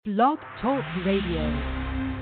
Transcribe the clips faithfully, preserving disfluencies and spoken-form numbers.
Blog Talk Radio.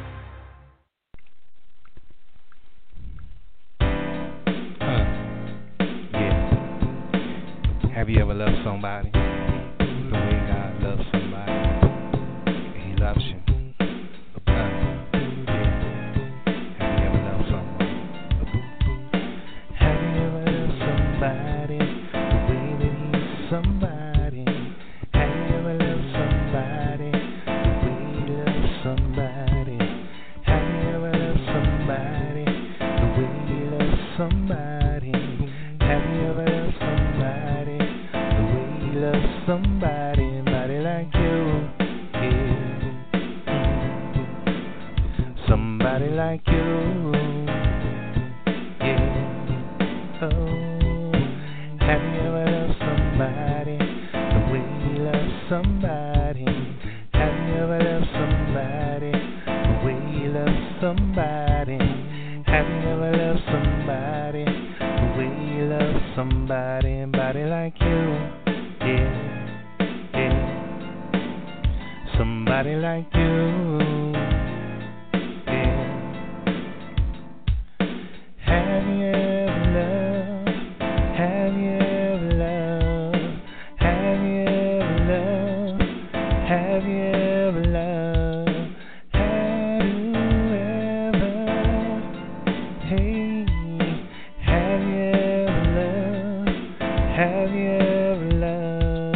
Have you ever loved somebody the way God loves somebody? And He loves you. Uh, yeah. Have you ever loved someone? Have you ever loved somebody the way that He's somebody? Have you ever loved somebody the way He loves somebody? Have you ever loved somebody the way He loves somebody? Have you ever loved somebody? Love somebody, somebody like you, yeah. Somebody like you, yeah. Oh, have you ever loved somebody the way you love somebody? Have you ever loved somebody the way you love somebody? Have you ever loved somebody the way you love somebody, somebody like you? Yeah, yeah, somebody like you, yeah. Have you ever loved? Have you ever loved? Have you ever loved? Have you ever loved? Have you ever? Hey, have you ever loved? Have you ever loved?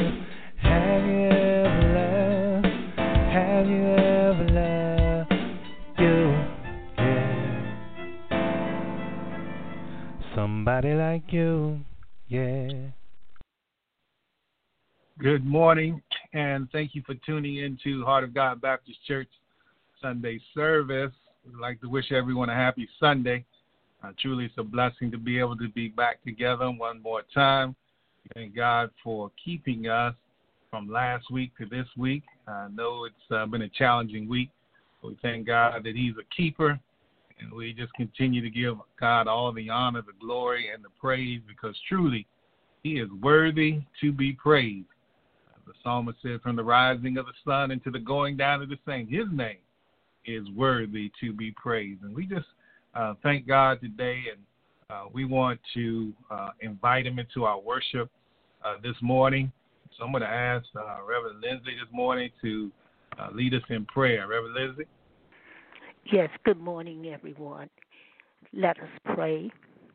Somebody like you, yeah. Good morning, and thank you for tuning in to Heart of God Baptist Church Sunday service. We'd like to wish everyone a happy Sunday. Uh, truly, it's a blessing to be able to be back together one more time. Thank God for keeping us from last week to this week. I know it's uh, been a challenging week, but we thank God that He's a keeper. And we just continue to give God all the honor, the glory, and the praise, because truly He is worthy to be praised. The psalmist said, from the rising of the sun into the going down of the same, His name is worthy to be praised. And we just uh, thank God today, and uh, we want to uh, invite Him into our worship uh, this morning. So I'm going to ask uh, Reverend Lindsay this morning to uh, lead us in prayer. Reverend Lindsay? Yes, good morning, everyone. Let us pray.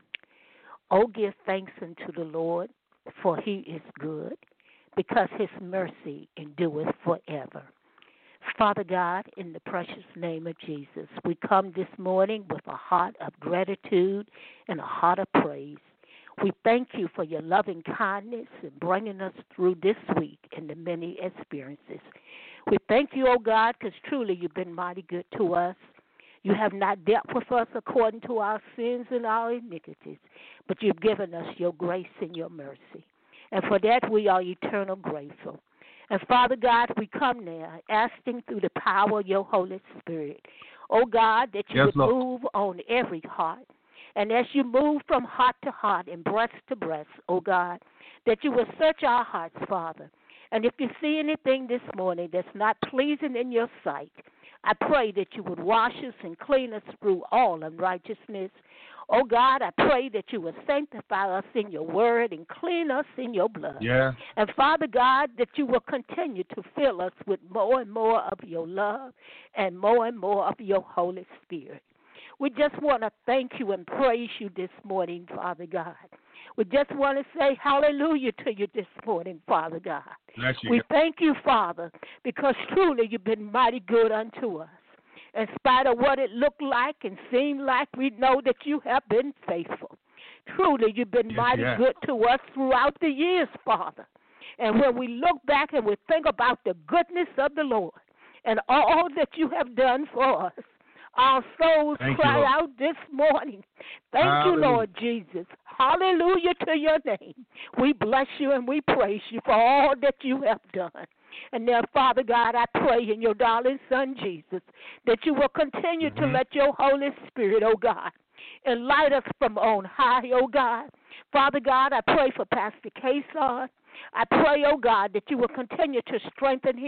Oh, give thanks unto the Lord, for He is good, because His mercy endureth forever. Father God, in the precious name of Jesus, we come this morning with a heart of gratitude and a heart of praise. We thank You for Your loving kindness in bringing us through this week and the many experiences. We thank You, oh God, because truly You've been mighty good to us. You have not dealt with us according to our sins and our iniquities, but You've given us Your grace and Your mercy. And for that we are eternal grateful. And Father God, we come now asking through the power of Your Holy Spirit, oh God, that You yes, would Lord. move on every heart. And as You move from heart to heart and breast to breast, oh God, that You will search our hearts, Father. And if You see anything this morning that's not pleasing in Your sight, I pray that You would wash us and clean us through all unrighteousness. Oh, God, I pray that You would sanctify us in Your word and clean us in Your blood. Yeah. And, Father God, that You will continue to fill us with more and more of Your love and more and more of Your Holy Spirit. We just want to thank You and praise You this morning, Father God. We just want to say hallelujah to You this morning, Father God. Bless you. We thank You, Father, because truly You've been mighty good unto us. In spite of what it looked like and seemed like, we know that You have been faithful. Truly You've been Yes, mighty yeah. good to us throughout the years, Father. And when we look back and we think about the goodness of the Lord and all that You have done for us, our souls Thank cry you, out this morning. Thank Hallelujah. You, Lord Jesus. Hallelujah to Your name. We bless You and we praise You for all that You have done. And now, Father God, I pray in Your darling Son, Jesus, that You will continue Mm-hmm. to let Your Holy Spirit, oh God, enlighten us from on high, oh God. Father God, I pray for Pastor Kason. I pray, oh God, that You will continue to strengthen him.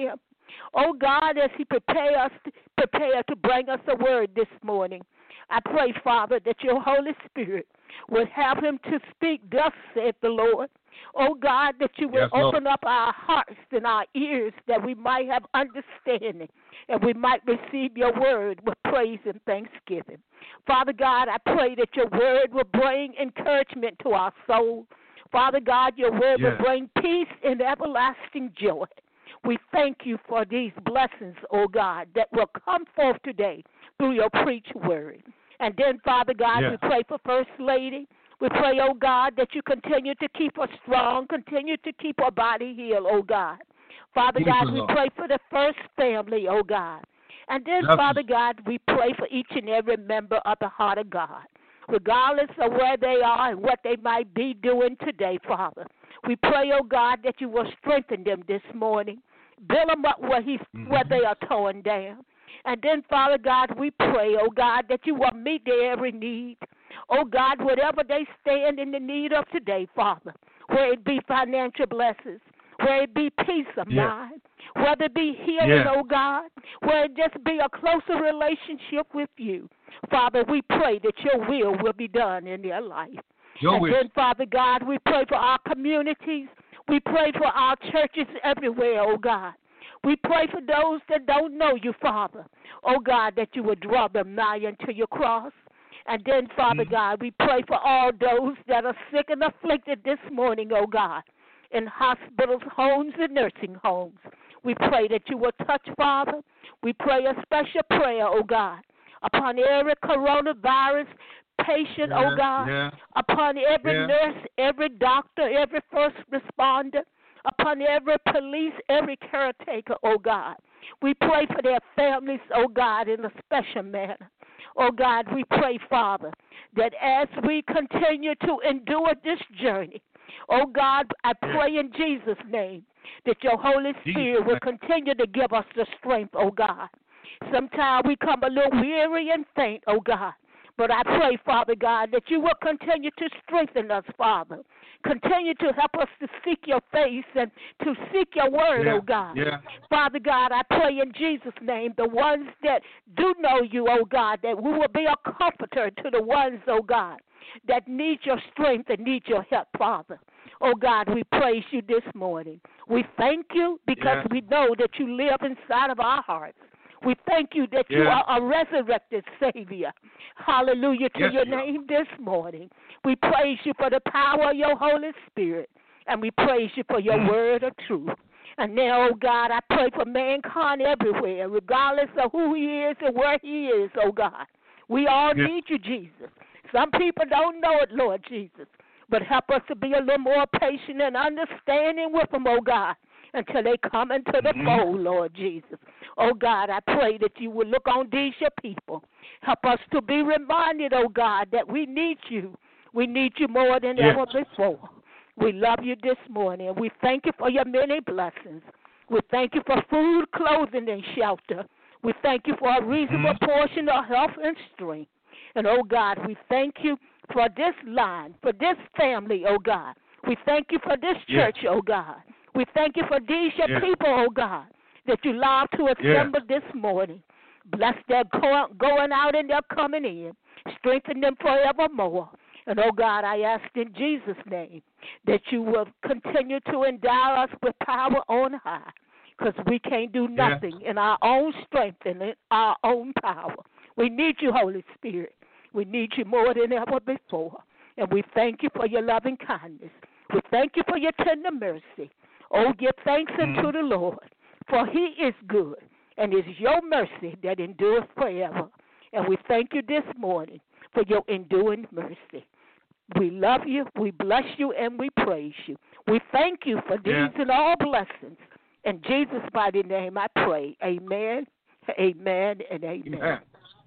Oh God, as He prepare us, prepare to bring us a word this morning, I pray, Father, that your Holy Spirit would have him to speak, thus saith the Lord. Oh God, that you will Yes, Lord. open up our hearts and our ears that we might have understanding and we might receive your word with praise and thanksgiving. Father God, I pray that your word will bring encouragement to our soul. Father God, your word Yes. will bring peace and everlasting joy. We thank you for these blessings, oh God, that will come forth today through your preached word. And then, Father God, Yes. we pray for First Lady. We pray, oh God, that you continue to keep her strong, continue to keep her body healed, oh God. Father Keep God, her, we Lord. pray for the first family, oh God. And then, Yes. Father God, we pray for each and every member of the heart of God, regardless of where they are and what they might be doing today, Father. We pray, oh God, that you will strengthen them this morning. Build them up where, he's, Mhm. where they are torn down. And then, Father God, we pray, oh God, that you will meet their every need. Oh God, whatever they stand in the need of today, Father, whether it be financial blessings, whether it be peace of Yes. mind, whether it be healing, Yes. oh God, whether it just be a closer relationship with you. Father, we pray that your will will be done in their life. Your and wish. then, Father God, we pray for our communities. We pray for our churches everywhere, oh God. We pray for those that don't know you, Father. Oh God, that you would draw them nigh unto your cross. And then, Father Mhm. God, we pray for all those that are sick and afflicted this morning, oh God, in hospitals, homes, and nursing homes. We pray that you will touch, Father. We pray a special prayer, oh God, upon every coronavirus patient, oh Yeah, God, yeah. upon every Yeah. nurse, every doctor, every first responder, upon every police, every caretaker, oh God. We pray for their families, oh God, in a special manner. Oh God, we pray, Father, that as we continue to endure this journey, oh God, I pray in Jesus' name that your Holy Jesus' Spirit will name. continue to give us the strength, oh God. Sometimes we come a little weary and faint, oh God. But I pray, Father God, that you will continue to strengthen us, Father. Continue to help us to seek your face and to seek your word, Yeah. oh God. Yeah. Father God, I pray in Jesus' name, the ones that do know you, oh God, that we will be a comforter to the ones, oh God, that need your strength and need your help, Father. Oh God, we praise you this morning. We thank you because Yeah. we know that you live inside of our hearts. We thank you that you Yeah. are a resurrected Savior. Hallelujah to Yes, your you are. name this morning. We praise you for the power of your Holy Spirit, and we praise you for your Mm. word of truth. And now, oh God, I pray for mankind everywhere, regardless of who he is and where he is, oh God. We all Yeah. need you, Jesus. Some people don't know it, Lord Jesus. But help us to be a little more patient and understanding with them, oh God, until they come into the Mhm. fold, Lord Jesus. Oh God, I pray that you will look on these your people. Help us to be reminded, oh God, that we need you. We need you more than Yes. ever before. We love you this morning. We thank you for your many blessings. We thank you for food, clothing, and shelter. We thank you for a reasonable Mhm. portion of health and strength. And, oh God, we thank you for this line, for this family, oh God. We thank you for this Yes. church, oh God. We thank you for these your Yes. people, oh God, that you allowed to assemble this morning. Bless their go- going out and their coming in. Strengthen them forevermore. And, oh God, I ask in Jesus' name that you will continue to endow us with power on high, because we can't do Yeah. nothing in our own strength and in our own power. We need you, Holy Spirit. We need you more than ever before. And we thank you for your loving kindness. We thank you for your tender mercy. Oh, give thanks unto Mhm. the Lord, for he is good, and it is your mercy that endures forever. And we thank you this morning for your enduring mercy. We love you, we bless you, and we praise you. We thank you for these Yeah. and all blessings. In Jesus' mighty name I pray. Amen, amen, and amen. Amen.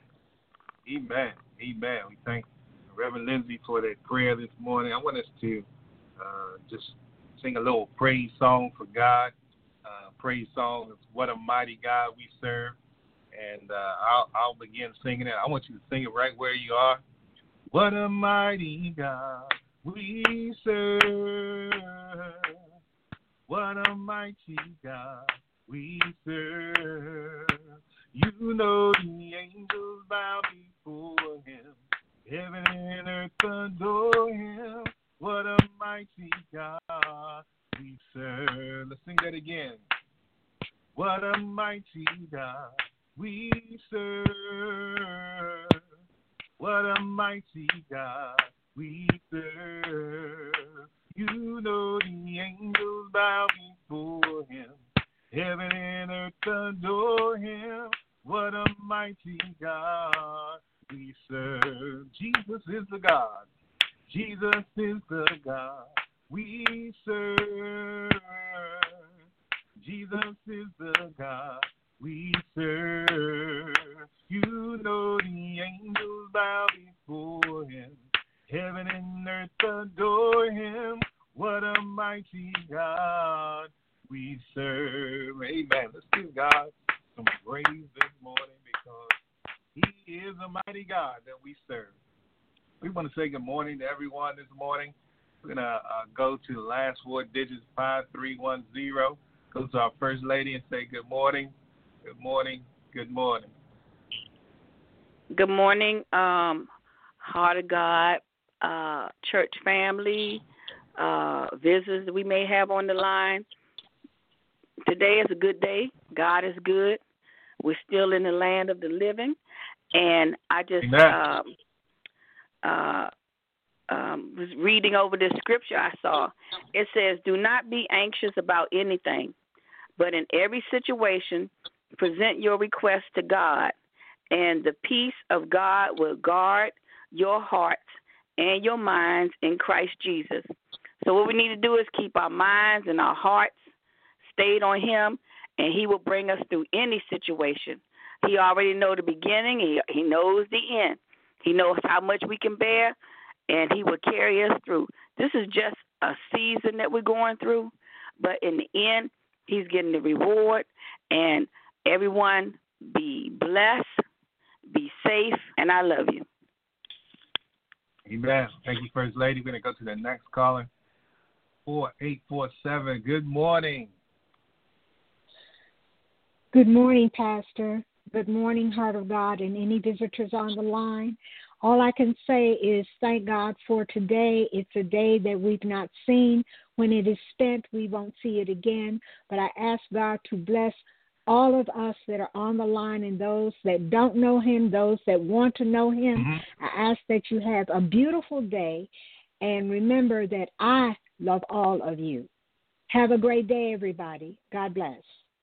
Amen. Amen. We thank Reverend Lindsay for that prayer this morning. I want us to uh, just sing a little praise song for God. Uh, praise song is "What a Mighty God We Serve," and uh, I'll, I'll begin singing it. I want you to sing it right where you are. What a mighty God we serve. What a mighty God we serve. You know the angels bow before him. Heaven and earth adore him. What a mighty God we serve. Let's sing that again. What a mighty God we serve. What a mighty God we serve. You know the angels bow before him. Heaven and earth adore him. What a mighty God we serve. Jesus is the God. Jesus is the God we serve. Jesus is the God we serve. You know the angels bow before him. Heaven and earth adore him. What a mighty God we serve. Amen. Let's give God some praise this morning because he is a mighty God that we serve. We want to say good morning to everyone this morning. We're going to uh, go to the last four digits, five three one zero. Go to our First Lady and say good morning, good morning, good morning. Good morning, um, Heart of God, uh, church family, uh, visitors that we may have on the line. Today is a good day. God is good. We're still in the land of the living. And I just um, uh, um, was reading over this scripture I saw. It says, do not be anxious about anything, but in every situation, present your request to God, and the peace of God will guard your hearts and your minds in Christ Jesus. So what we need to do is keep our minds and our hearts stayed on him, and he will bring us through any situation. He already knows the beginning. He, he knows the end. He knows how much we can bear, and he will carry us through. This is just a season that we're going through, but in the end, he's getting the reward. And everyone be blessed, be safe, and I love you. Amen. Thank you, First Lady. We're going to go to the next caller, four eight four seven. Good morning. Good morning, Pastor. Good morning, Heart of God, and any visitors on the line. All I can say is thank God for today. It's a day that we've not seen. When it is spent, we won't see it again. But I ask God to bless all of us that are on the line and those that don't know him, those that want to know him. Mm-hmm. I ask that you have a beautiful day, and remember that I love all of you. Have a great day, everybody. God bless.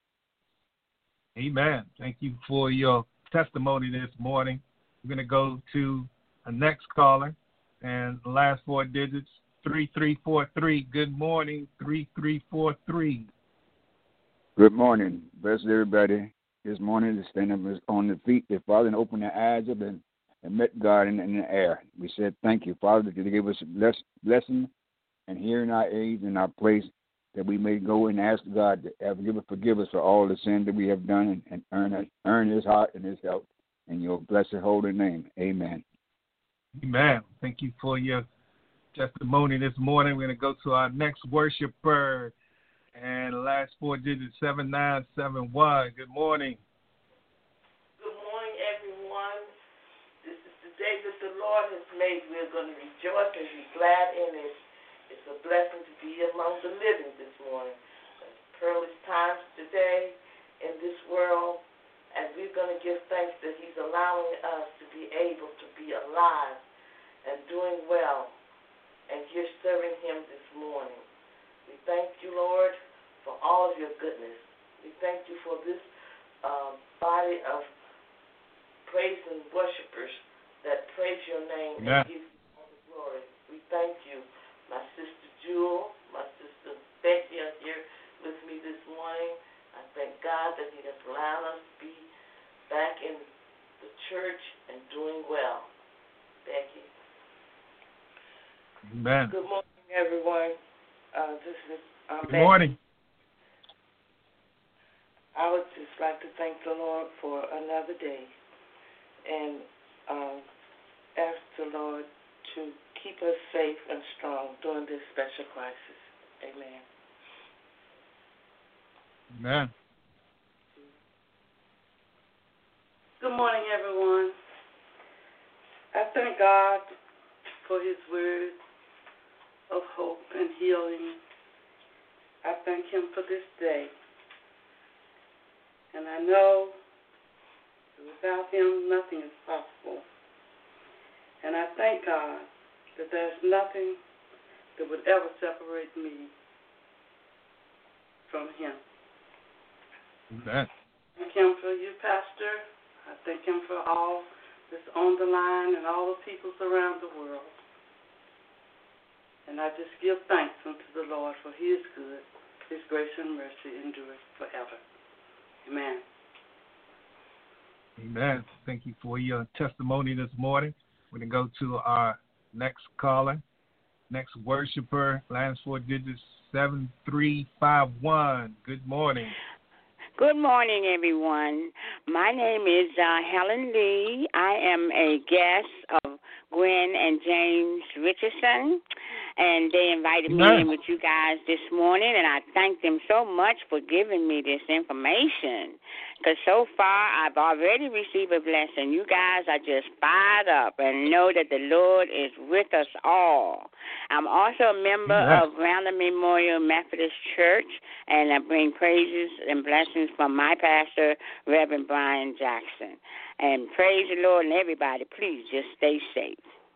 Amen. Thank you for your testimony this morning. We're going to go to a next caller, and the last four digits, three three four three. Good morning, three three four three. Good morning. Bless everybody this morning to stand up on their feet, their Father, and open their eyes up and, and met God in, in the air. We said thank you, Father, that you gave us a bless, blessing and hearing our aids in our place, that we may go and ask God to forgive us, forgive us for all the sin that we have done, and, and earn, earn his heart and his help. In your blessed holy name, amen. Amen. Thank you for your testimony this morning. We're going to go to our next worshiper, and the last four digits, seven nine seven one. Good morning. Good morning, everyone. This is the day that the Lord has made. We're going to rejoice and be glad in it. It's a blessing to be among the living this morning. It's perilous times today in this world, and we're going to give thanks that he's allowing us to be able to be alive and doing well, and you're serving him this morning. We thank you, Lord, for all of your goodness. We thank you for this uh, body of praise and worshipers that praise your name yeah. and give you all the glory. We thank you. My sister Jewel, my sister Becky are here with me this morning. I thank God that he has allowed us to be back in the church and doing well. Becky. Amen. Good morning, everyone. Uh, this is um, Good morning. I would just like to thank the Lord for another day and um, ask the Lord to keep us safe and strong during this special crisis. Amen. Amen. Good morning, everyone. I thank God for his word of hope and healing. I thank him for this day. And I know that without him, nothing is possible. And I thank God that there's nothing that would ever separate me from him. Amen. Thank him for you, Pastor. I thank him for all that's on the line and all the peoples around the world. And I just give thanks unto the Lord, for he is good. His grace and mercy endures forever. Amen. Amen. Thank you for your testimony this morning. We're going to go to our next caller, next worshiper, last four digits, seven three five one. Good morning. Good morning, everyone. My name is uh, Helen Lee. I am a guest of Gwen and James Richardson, and they invited me in with you guys this morning, and I thank them so much for giving me this information, because so far I've already received a blessing. You guys are just fired up and know that the Lord is with us all. I'm also a member yes. of Randall Memorial Methodist Church, and I bring praises and blessings from my pastor, Reverend Brian Jackson. And praise the Lord, and everybody, please just stay safe.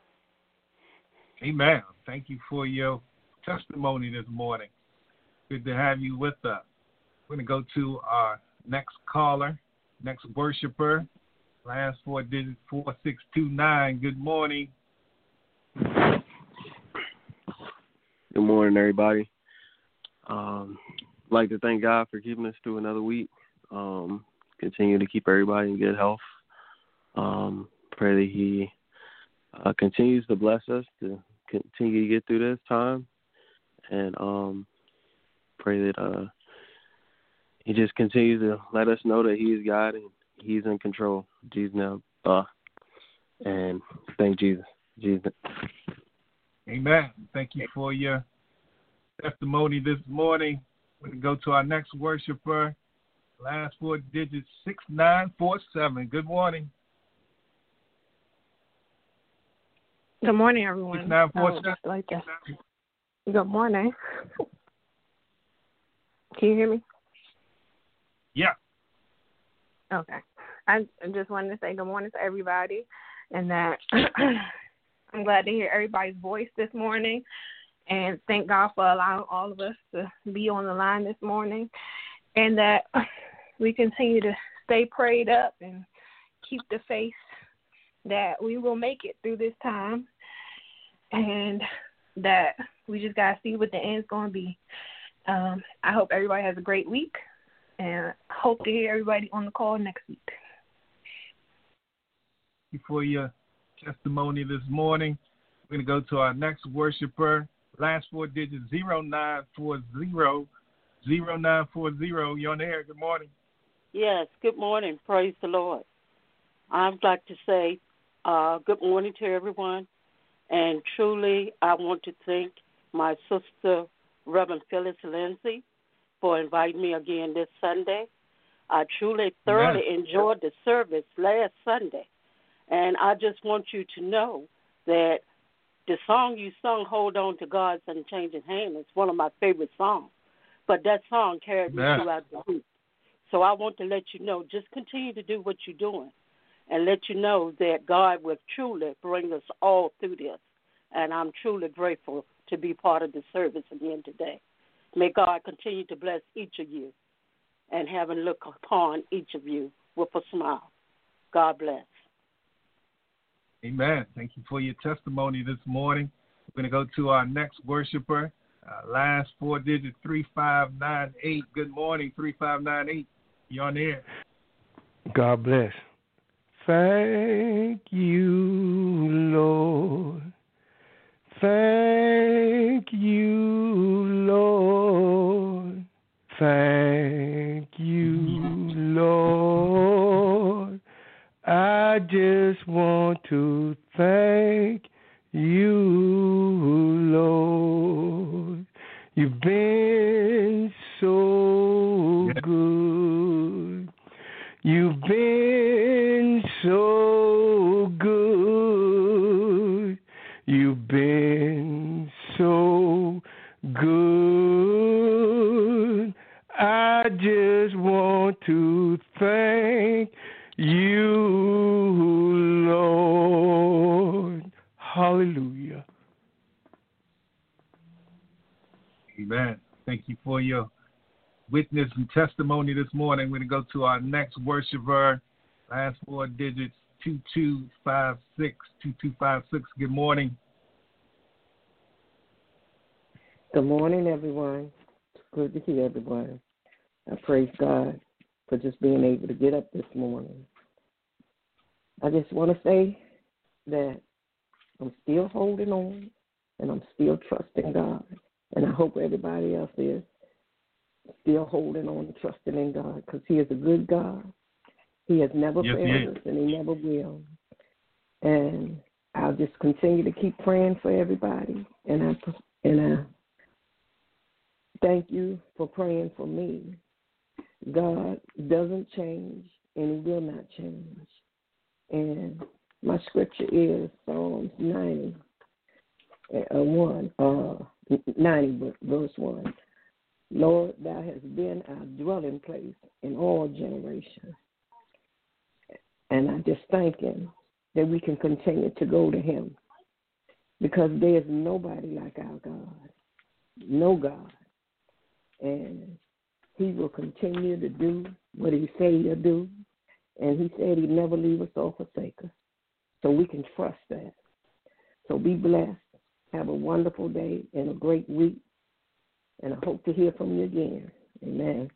Amen. Thank you for your testimony this morning. Good to have you with us. We're going to go to our next caller, next worshiper, last four digits, four six two nine. Good morning. Good morning, everybody. Um, I'd like to thank God for keeping us through another week. Um, continue to keep everybody in good health. Um, pray that he uh, continues to bless us to continue to get through this time, and um, pray that uh, he just continues to let us know that he is God and he's in control. Jesus now, uh, and thank Jesus. Jesus. Amen. Thank you for your testimony this morning. We're going to go to our next worshiper. Last four digits, six nine four seven. Good morning. Good morning, everyone. six nine four seven. Like that. Good morning. Can you hear me? Yeah. Okay. I just wanted to say good morning to everybody, and that I'm glad to hear everybody's voice this morning, and thank God for allowing all of us to be on the line this morning, and that we continue to stay prayed up and keep the faith that we will make it through this time, and that we just got to see what the end's going to be. Um, I hope everybody has a great week, and hope to hear everybody on the call next week. For your testimony this morning, we're going to go to our next worshiper. Last four digits, zero nine four zero. zero nine four zero. You're on the air. Good morning. Yes, good morning. Praise the Lord. I'd like to say uh, good morning to everyone. And truly, I want to thank my sister, Reverend Phyllis Lindsay, for inviting me again this Sunday. I truly, thoroughly Amen. enjoyed the service last Sunday. And I just want you to know that the song you sung, Hold On to God's Unchanging Hand, is one of my favorite songs. But that song carried me Amen. throughout the week. So I want to let you know, just continue to do what you're doing and let you know that God will truly bring us all through this. And I'm truly grateful to be part of the service again today. May God continue to bless each of you and heaven look upon each of you with a smile. God bless. Amen. Thank you for your testimony this morning. We're going to go to our next worshiper. Uh, last four digits, three five nine eight. Good morning, three five nine eight. You're on the air. God bless. Thank you, Lord. Thank you, Lord. Thank you, Lord. I just want to thank you, Lord. You've been so good. You've been so good. You've been so good. I just want to thank you, Lord. Hallelujah. Amen. Thank you for your witness and testimony this morning. We're going to go to our next worshiper. Last four digits, two two five six, two two five six. Good morning. Good morning, everyone. It's good to hear everyone. I praise God for just being able to get up this morning. I just want to say that I'm still holding on and I'm still trusting God. And I hope everybody else is still holding on and trusting in God, because he is a good God. He has never yes, failed us, and he never will. And I'll just continue to keep praying for everybody. And I, and I thank you for praying for me. God doesn't change, and he will not change. And my scripture is Psalms ninety, uh, one, uh, ninety, verse one. Lord, thou hast been our dwelling place in all generations. And I just thank him that we can continue to go to him, because there's nobody like our God, no God. And he will continue to do what he said he'll do. And he said he'd never leave us or forsake us. So we can trust that. So be blessed. Have a wonderful day and a great week. And I hope to hear from you again. Amen.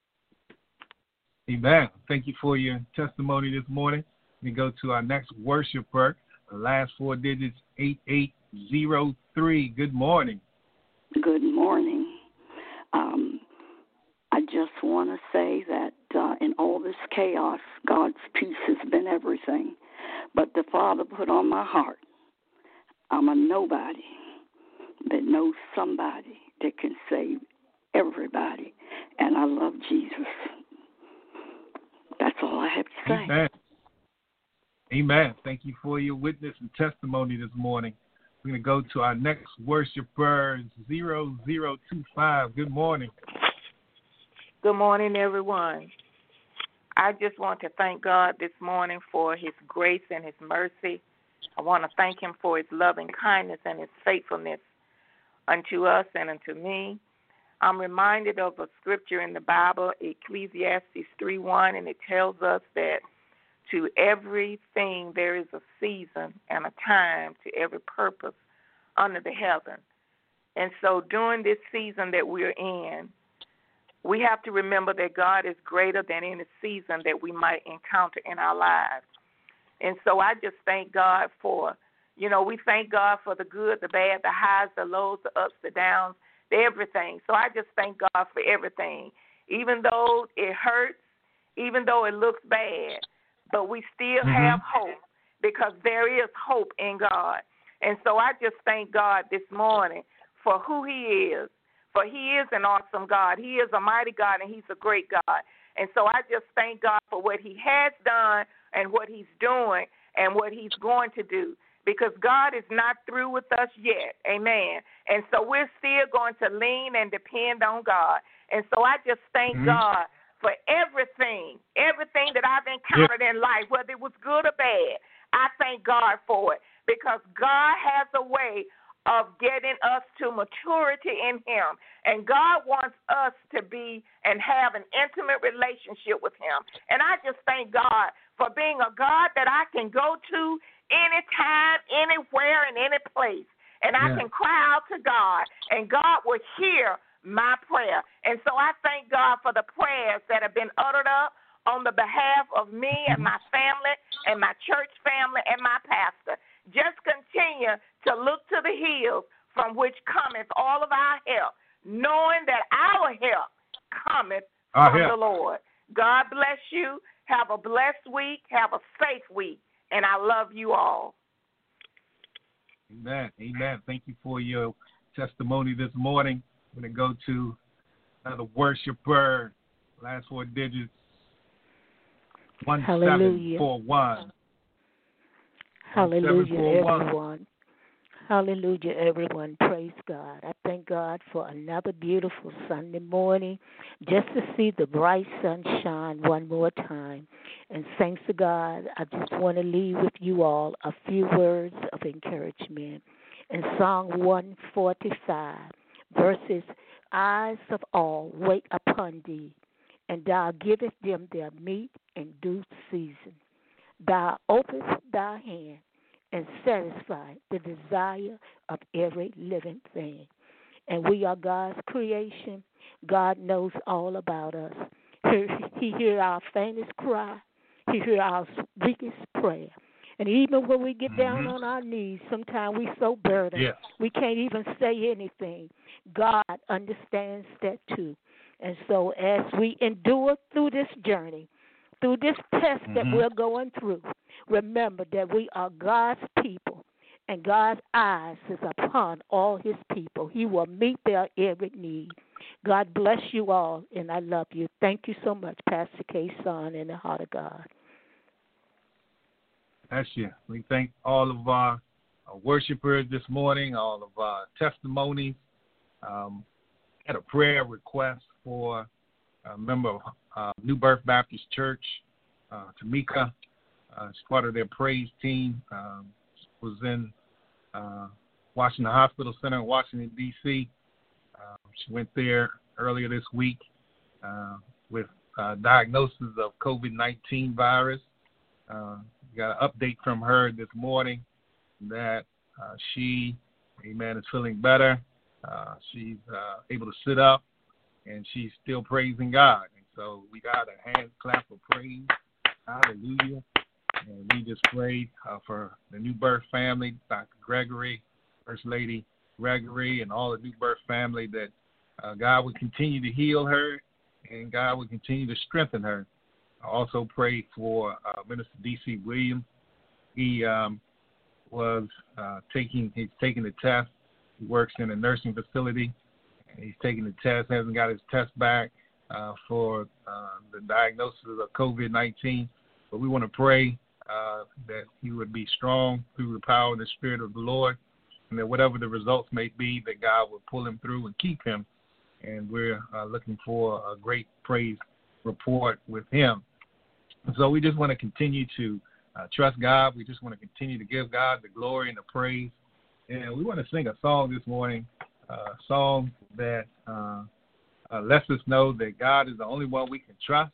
Amen. Thank you for your testimony this morning. We go to our next worshiper. The last four digits, eight eight zero three. Good morning. Good morning. Um, I just want to say that uh, in all this chaos, God's peace has been everything. But the Father put on my heart, I'm a nobody that knows somebody that can save everybody. And I love Jesus. That's all I have to say. Amen. Amen. Thank you for your witness and testimony this morning. We're going to go to our next worshiper, zero zero two five. Good morning. Good morning, everyone. I just want to thank God this morning for his grace and his mercy. I want to thank him for his loving kindness and his faithfulness unto us and unto me. I'm reminded of a scripture in the Bible, Ecclesiastes three one, and it tells us that to everything there is a season and a time to every purpose under the heaven. And so during this season that we're in, we have to remember that God is greater than any season that we might encounter in our lives. And so I just thank God for, you know, we thank God for the good, the bad, the highs, the lows, the ups, the downs, the everything. So I just thank God for everything. Even though it hurts, even though it looks bad, but we still mm-hmm. have hope, because there is hope in God. And so I just thank God this morning for who he is. For he is an awesome God. He is a mighty God, and he's a great God. And so I just thank God for what he has done and what he's doing and what he's going to do, because God is not through with us yet. Amen. And so we're still going to lean and depend on God. And so I just thank mm-hmm. God for everything, everything that I've encountered yep. in life, whether it was good or bad. I thank God for it, because God has a way of getting us to maturity in him. And God wants us to be and have an intimate relationship with him. And I just thank God for being a God that I can go to anytime, anywhere, and any place. And yeah. I can cry out to God, and God will hear my prayer. And so I thank God for the prayers that have been uttered up on the behalf of me and my family and my church family and my pastor. Just continue to look to the hills from which cometh all of our help, knowing that our help cometh our from help. the Lord. God bless you. Have a blessed week. Have a safe week. And I love you all. Amen. Amen. Thank you for your testimony this morning. I'm going to go to another worshiper. Last four digits, one seven four one. Hallelujah, everyone. Hallelujah, everyone. Praise God. I thank God for another beautiful Sunday morning, just to see the bright sunshine one more time. And thanks to God, I just want to leave with you all a few words of encouragement. In Psalm one forty-five, verses, eyes of all wait upon thee, and thou givest them their meat in due season. Thou openest thy hand and satisfy the desire of every living thing. And we are God's creation. God knows all about us. He, he hears our faintest cry. He hears our weakest prayer. And even when we get mm-hmm. down on our knees, sometimes we're so burdened, yeah. we can't even say anything. God understands that too. And so as we endure through this journey, through this test mm-hmm. that we're going through, remember that we are God's people, and God's eyes is upon all his people. He will meet their every need. God bless you all, and I love you. Thank you so much, Pastor K-Son, in the heart of God. That's you. We thank all of our, our worshipers this morning, all of our testimonies. Um, had a prayer request for a member of uh, New Birth Baptist Church, uh, Tamika. Uh, she's part of their praise team. Um, was in uh, Washington Hospital Center in Washington, D C Uh, she went there earlier this week uh, with uh, diagnosis of COVID nineteen virus. Uh, got an update from her this morning that uh, she, amen, is feeling better. Uh, she's uh, able to sit up, and she's still praising God. And so we got a hand clap of praise. Hallelujah. And we just prayed uh, for the New Birth family, Doctor Gregory, First Lady Gregory, and all the New Birth family, that uh, God would continue to heal her and God would continue to strengthen her. I also prayed for uh, Minister D C Williams. He um, was uh, taking, he's taking the test. He works in a nursing facility. And he's taking the test, hasn't got his test back uh, for uh, the diagnosis of COVID nineteen. But we want to pray uh, that he would be strong through the power and the Spirit of the Lord, and that whatever the results may be, that God will pull him through and keep him. And we're uh, looking for a great praise report with him. So we just want to continue to uh, trust God. We just want to continue to give God the glory and the praise. And we want to sing a song this morning, uh, a song that uh, uh, lets us know that God is the only one we can trust.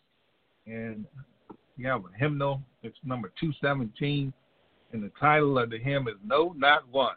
And we have a hymnal. It's number two seventeen, and the title of the hymn is No, Not One.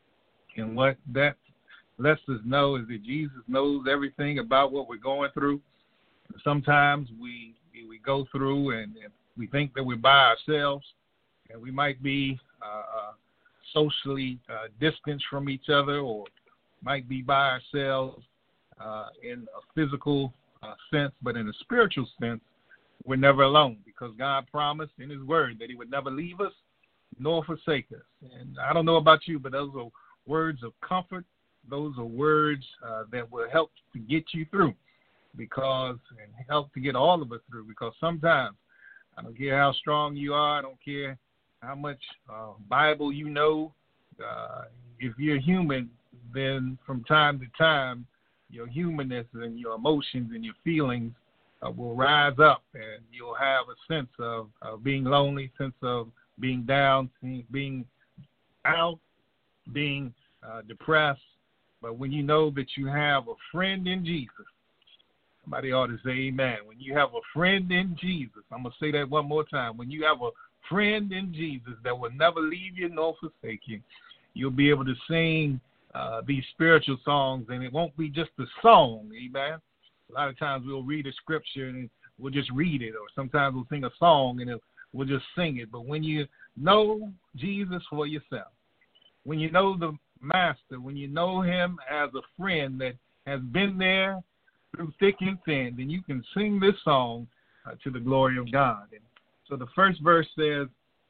And what that lets us know is that Jesus knows everything about what we're going through. And sometimes we we go through and, and we think that we're by ourselves, and we might be uh, uh, socially uh, distanced from each other, or might be by ourselves uh, in a physical uh, sense, but in a spiritual sense, we're never alone, because God promised in his word that he would never leave us nor forsake us. And I don't know about you, but those are words of comfort. Those are words uh, that will help to get you through, because and help to get all of us through, because sometimes, I don't care how strong you are, I don't care how much uh, Bible you know, uh, if you're human, then from time to time, your humanness and your emotions and your feelings uh, will rise up, and you'll have a sense of, of being lonely, sense of being down, being out, being uh, depressed. But when you know that you have a friend in Jesus, somebody ought to say amen. When you have a friend in Jesus, I'm going to say that one more time. When you have a friend in Jesus that will never leave you nor forsake you, you'll be able to sing uh, these spiritual songs, and it won't be just a song, amen. A lot of times we'll read a scripture and we'll just read it, or sometimes we'll sing a song and we'll just sing it. But when you know Jesus for yourself, when you know the Master, when you know him as a friend that has been there through thick and thin, then you can sing this song uh, to the glory of God. And so the first verse says,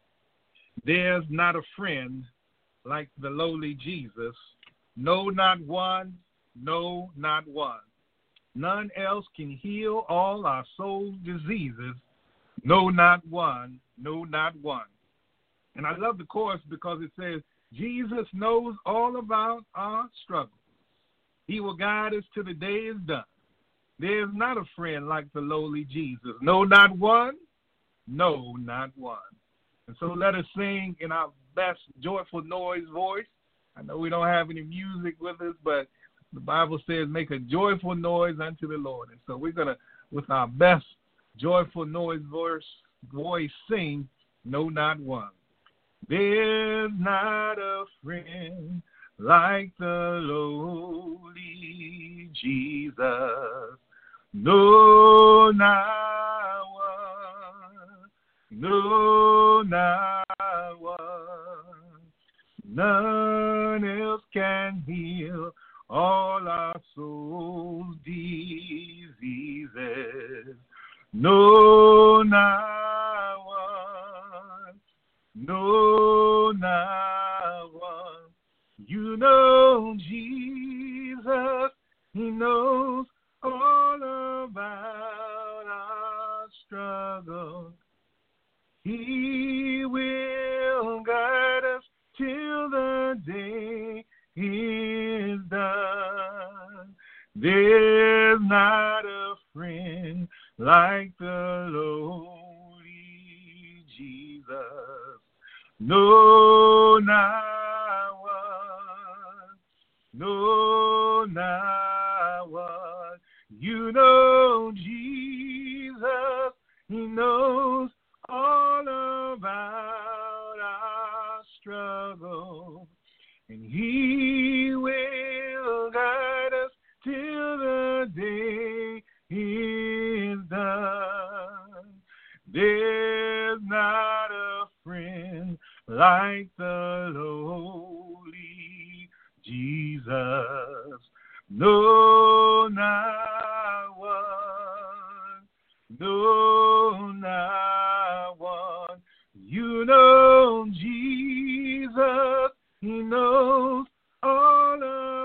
there's not a friend like the lowly Jesus, no, not one, no, not one. None else can heal all our soul's diseases, no, not one, no, not one. And I love the chorus because it says, Jesus knows all about our struggles. He will guide us till the day is done. There's not a friend like the lowly Jesus. No, not one. No, not one. And so let us sing in our best joyful noise voice. I know we don't have any music with us, but the Bible says make a joyful noise unto the Lord. And so we're going to, with our best joyful noise voice, voice sing, No, Not One. There's not a friend like the lowly Jesus. No, not one. No, not one. None else can heal all our souls' diseases. No, not one. No, not one. You know Jesus, he knows all about our struggle. He will guide us till the day is done. There's not a friend like the lowly Jesus. No, not one. No, not one. You know Jesus, he knows all about our struggle. And he will guide us till the day is done. There's not a friend like the lowly Jesus. No, not one. No, not one. You know Jesus, he knows all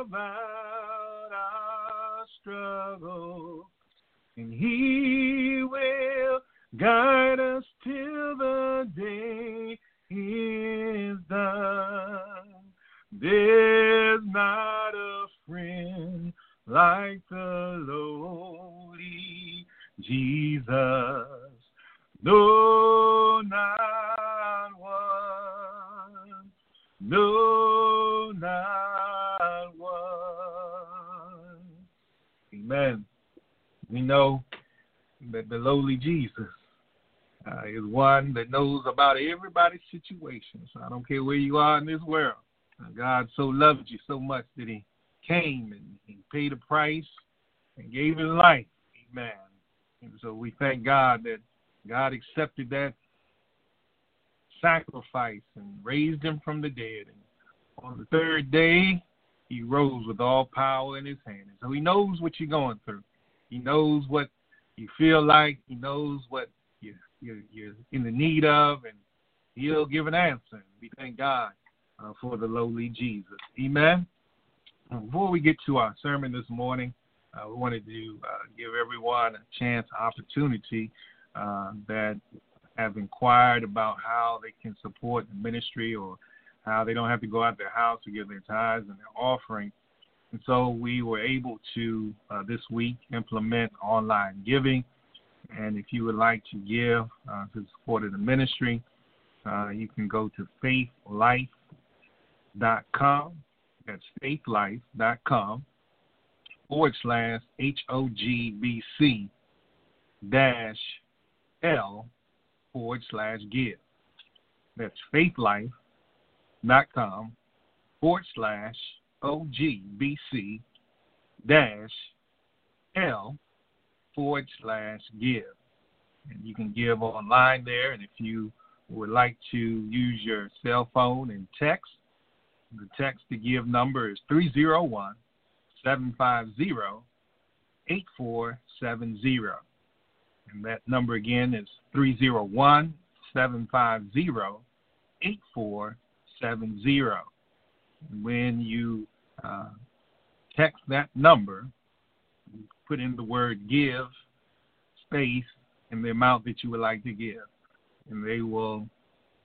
about our struggle. And he will guide us till the day is done. There's not a friend like the lowly Jesus. No, not one. No, not one. Amen. We know that the lowly Jesus uh, is one that knows about everybody's situation. So I don't care where you are in this world. Uh, God so loved you so much that he came and he paid a price and gave his life. Amen. And so we thank God that God accepted that sacrifice and raised him from the dead. And on the third day, he rose with all power in his hand. And so he knows what you're going through. He knows what you feel like. He knows what you're, you're, you're in the need of, and he'll give an answer. We thank God uh, for the lowly Jesus. Amen. Before we get to our sermon this morning, uh, we wanted to uh, give everyone a chance, opportunity uh, that have inquired about how they can support the ministry or how they don't have to go out their house to give their tithes and their offering. And so we were able to, uh, this week, implement online giving. And if you would like to give uh, to support the ministry, uh, you can go to faith life dot com. That's faithlife.com forward slash H O G B C dash L forward slash give. That's faithlife.com forward slash O G B C dash L forward slash give. And you can give online there. And if you would like to use your cell phone and text, the text to give number is three oh one, seven five zero, eight four seven zero. And that number again is three oh one, seven five zero, eight four seven zero. When you uh, text that number, put in the word give, space, and the amount that you would like to give. And they will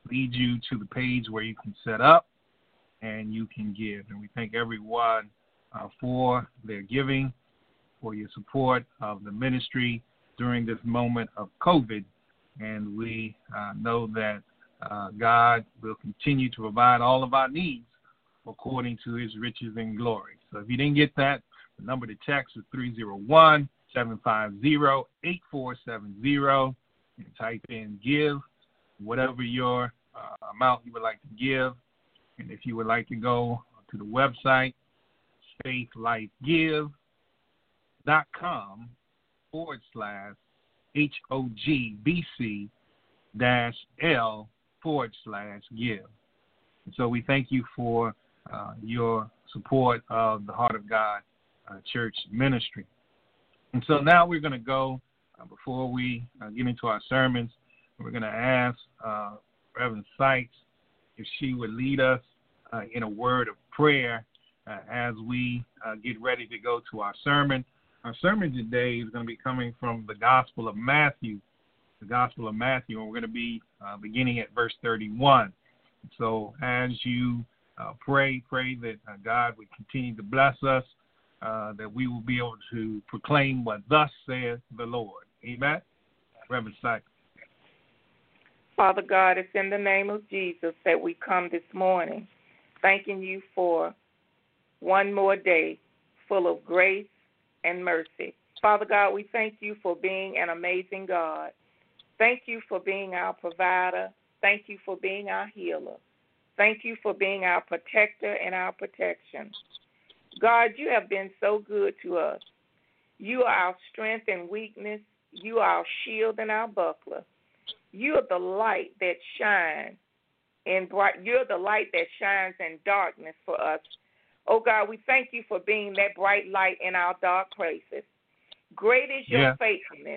lead you to the page where you can set up and you can give. And we thank everyone uh, for their giving, for your support of the ministry during this moment of COVID. And we uh, know that uh, God will continue to provide all of our needs according to his riches and glory. So if you didn't get that, the number to text is three oh one, seven five zero, eight four seven zero. And type in give, whatever your uh, amount you would like to give. And if you would like to go to the website, faithlifegive dot com forward slash H O G B C dash L forward slash give. And so we thank you for uh, your support of the Heart of God uh, Church Ministry. And so now we're going to go, uh, before we uh, get into our sermons, we're going to ask uh, Reverend Sykes if she would lead us uh, in a word of prayer uh, as we uh, get ready to go to our sermon. Our sermon today is going to be coming from the Gospel of Matthew, the Gospel of Matthew, and we're going to be uh, beginning at verse thirty-one. So as you uh, pray, pray that uh, God would continue to bless us, uh, that we will be able to proclaim what thus saith the Lord. Amen. Reverend Sykes. Father God, it's in the name of Jesus that we come this morning, thanking you for one more day full of grace and mercy. Father God, we thank you for being an amazing God. Thank you for being our provider. Thank you for being our healer. Thank you for being our protector and our protection. God, you have been so good to us. You are our strength and weakness. You are our shield and our buckler. You are the light that shines in bright. You're the light that shines in darkness for us. Oh God, we thank you for being that bright light in our dark places. Great is your yeah. faithfulness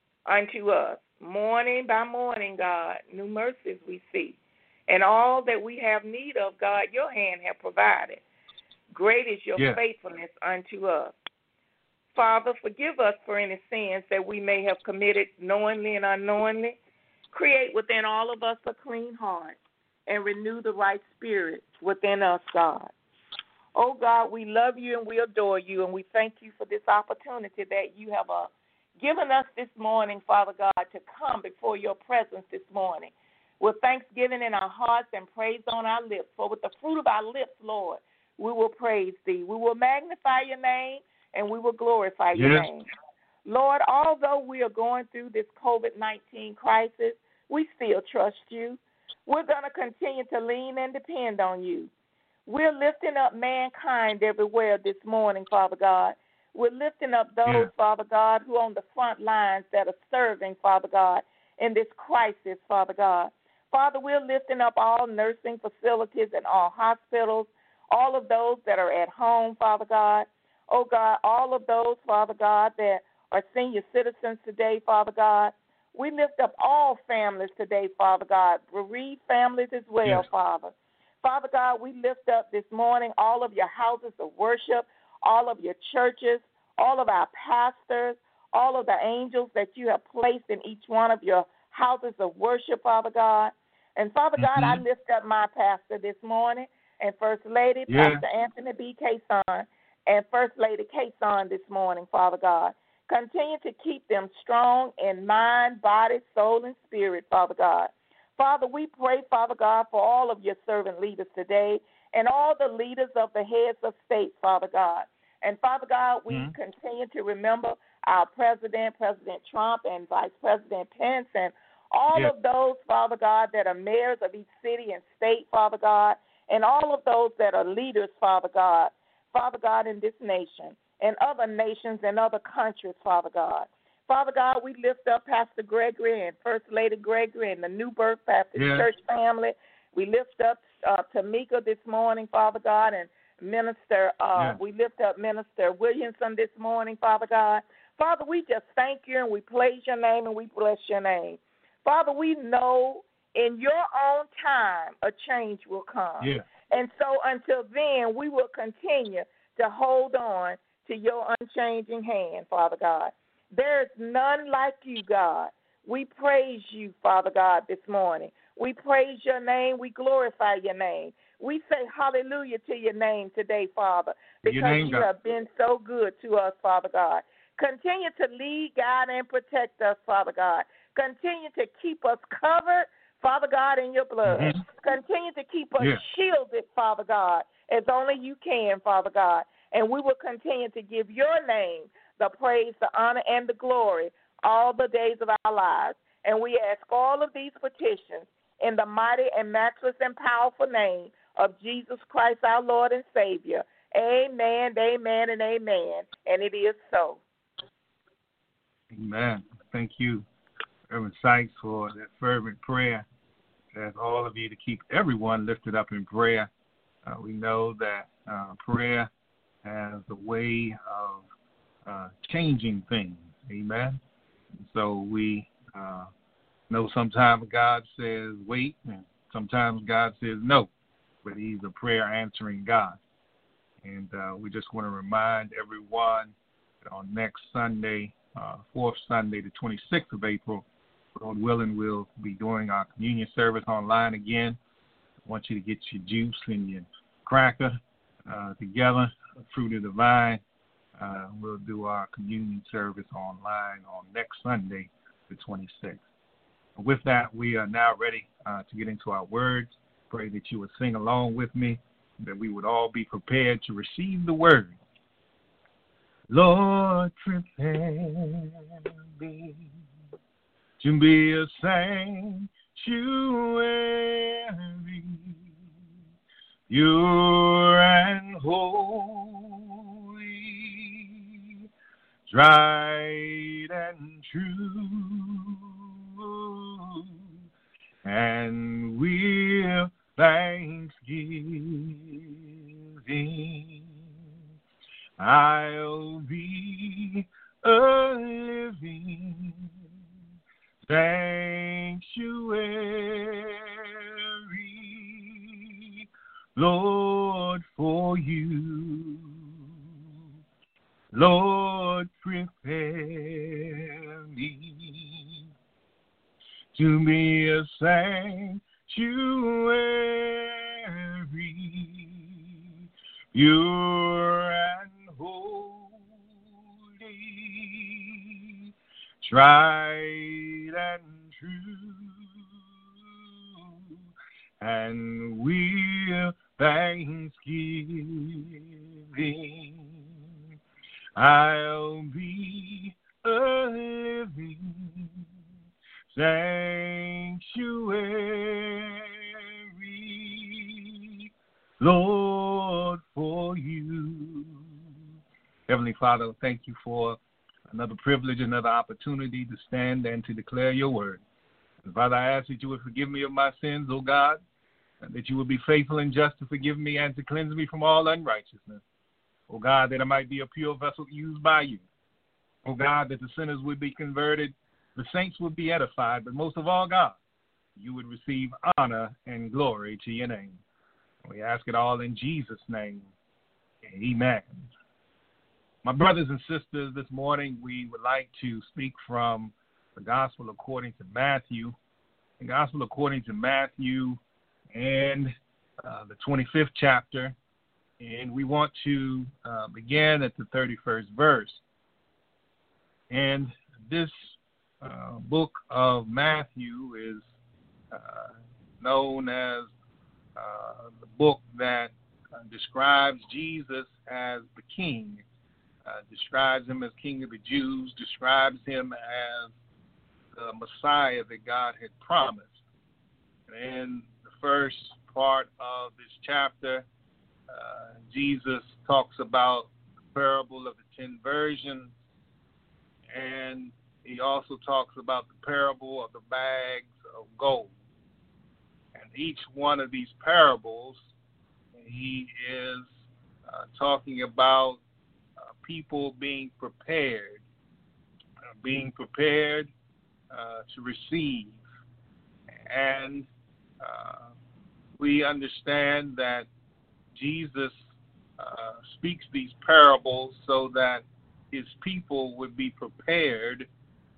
unto us. Morning by morning, God, new mercies we see. And all that we have need of, God, your hand have provided. Great is your yeah. faithfulness unto us. Father, forgive us for any sins that we may have committed knowingly and unknowingly. Create within all of us a clean heart and renew the right spirit within us, God. Oh, God, we love you and we adore you, and we thank you for this opportunity that you have uh, given us this morning, Father God, to come before your presence this morning with thanksgiving in our hearts and praise on our lips. For with the fruit of our lips, Lord, we will praise thee. We will magnify your name and we will glorify your yes. name. Lord, although we are going through this COVID nineteen crisis, we still trust you. We're going to continue to lean and depend on you. We're lifting up mankind everywhere this morning, Father God. We're lifting up those, yeah. Father God, who are on the front lines that are serving, Father God, in this crisis, Father God. Father, we're lifting up all nursing facilities and all hospitals, all of those that are at home, Father God. Oh, God, all of those, Father God, that are senior citizens today, Father God. We lift up all families today, Father God, bereaved families as well, yes. Father. Father God, we lift up this morning all of your houses of worship, all of your churches, all of our pastors, all of the angels that you have placed in each one of your houses of worship, Father God. And, Father mm-hmm. God, I lift up my pastor this morning and First Lady, yeah. Pastor Anthony B. Kayson, and First Lady Kayson this morning, Father God. Continue to keep them strong in mind, body, soul, and spirit, Father God. Father, we pray, Father God, for all of your servant leaders today and all the leaders of the heads of states, Father God. And, Father God, we mm-hmm. continue to remember our President, President Trump, and Vice President Pence, and all yeah. of those, Father God, that are mayors of each city and state, Father God, and all of those that are leaders, Father God, Father God, in this nation and other nations and other countries, Father God. Father God, we lift up Pastor Gregory and First Lady Gregory and the New Birth Baptist yeah. Church family. We lift up uh, Tamika this morning, Father God, and Minister, uh, yeah. we lift up Minister Williamson this morning, Father God. Father, we just thank you and we praise your name and we bless your name. Father, we know in your own time a change will come. Yeah. And so until then, we will continue to hold on to your unchanging hand, Father God. There is none like you, God. We praise you, Father God, this morning. We praise your name. We glorify your name. We say hallelujah to your name today, Father, because name, you God. have been so good to us, Father God. Continue to lead, guide, and protect us, Father God. Continue to keep us covered, Father God, in your blood. Mm-hmm. Continue to keep us Yeah. shielded, Father God, as only you can, Father God. And we will continue to give your name the praise, the honor, and the glory all the days of our lives. And we ask all of these petitions in the mighty and matchless and powerful name of Jesus Christ, our Lord and Savior. Amen, amen, and amen. And it is so. Amen. Thank you, Reverend Sykes, for that fervent prayer. Ask all of you to keep everyone lifted up in prayer. Uh, we know that uh, prayer has a way of uh, changing things. Amen. And so we uh, know sometimes God says wait, and sometimes God says no, but he's a prayer answering God. And uh, we just want to remind everyone that on next Sunday, uh, fourth Sunday, the twenty-sixth of April, Lord willing, we'll be doing our communion service online again. I want you to get your juice and your cracker uh, together, fruit of the vine. Uh, we'll do our communion service online on next Sunday, the twenty-sixth. And with that, we are now ready uh, to get into our words. Pray that you would sing along with me, that we would all be prepared to receive the word. Lord, prepare me to be a sanctuary, pure and holy, tried and true, and with thanksgiving I'll be a living sanctuary, Lord, for you. Lord, prepare me to be a sanctuary, pure and holy, tried and true, and with thanksgiving I'll be a living sanctuary, Lord, for you. Heavenly Father, thank you for another privilege, another opportunity to stand and to declare your word. And Father, I ask that you would forgive me of my sins, O God, and that you would be faithful and just to forgive me and to cleanse me from all unrighteousness. O God, that I might be a pure vessel used by you. O God, that the sinners would be converted, the saints would be edified, but most of all, God, you would receive honor and glory to your name. We ask it all in Jesus' name. Amen. My brothers and sisters, this morning we would like to speak from the Gospel according to Matthew. The Gospel according to Matthew and uh, the twenty-fifth chapter. And we want to uh, begin at the thirty-first verse. And this uh, book of Matthew is uh, known as uh, the book that uh, describes Jesus as the King, uh, describes him as King of the Jews, describes him as the Messiah that God had promised. And the first part of this chapter, Uh, Jesus talks about the parable of the ten virgins, and he also talks about the parable of the bags of gold. And each one of these parables, he is uh, talking about uh, people being prepared, uh, being prepared uh, to receive. And uh, we understand that Jesus uh, speaks these parables so that his people would be prepared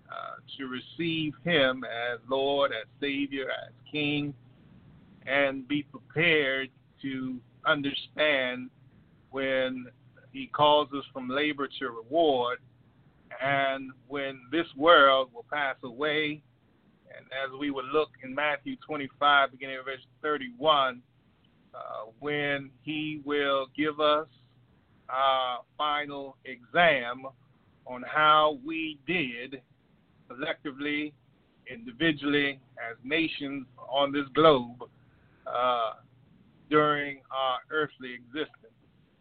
uh, to receive him as Lord, as Savior, as King, and be prepared to understand when he calls us from labor to reward, and when this world will pass away. And as we would look in Matthew twenty-five, beginning of verse thirty-one, uh, when he will give us our final exam on how we did collectively, individually, as nations on this globe uh, during our earthly existence.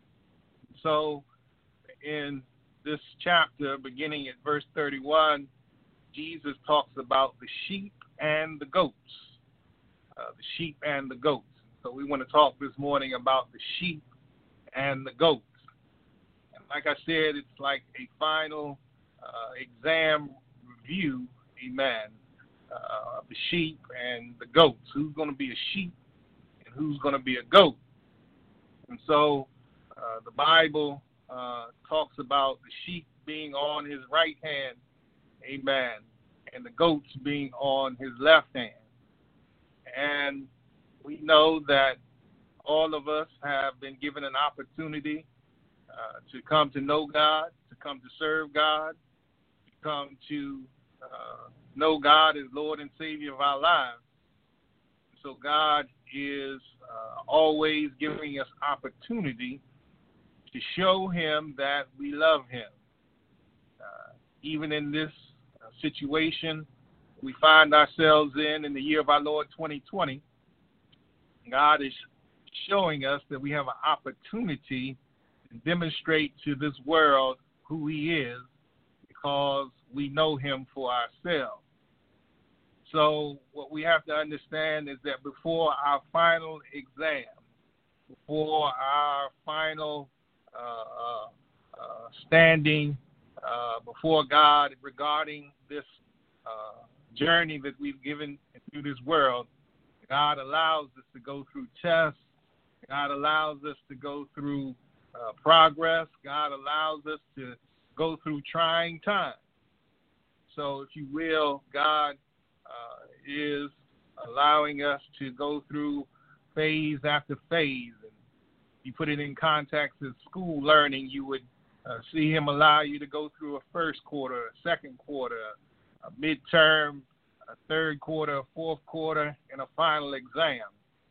So in this chapter, beginning at verse thirty-one, Jesus talks about the sheep and the goats, uh, the sheep and the goats. So we want to talk this morning about the sheep and the goats. And like I said, it's like a final uh, exam review, amen, uh, of the sheep and the goats. Who's going to be a sheep and who's going to be a goat? And so uh, the Bible uh, talks about the sheep being on his right hand, amen, and the goats being on his left hand. And we know that all of us have been given an opportunity uh, to come to know God, to come to serve God, to come to uh, know God as Lord and Savior of our lives. So God is uh, always giving us opportunity to show him that we love him. Uh, even in this uh, situation we find ourselves in, in the year of our Lord twenty twenty, God is showing us that we have an opportunity to demonstrate to this world who he is because we know him for ourselves. So what we have to understand is that before our final exam, before our final uh, uh, standing uh, before God regarding this uh, journey that we've given through this world, God allows us to go through tests. God allows us to go through uh, progress. God allows us to go through trying times. So, if you will, God uh, is allowing us to go through phase after phase. And if you put it in context of school learning, you would uh, see him allow you to go through a first quarter, a second quarter, a midterm, a third quarter, a fourth quarter, and a final exam.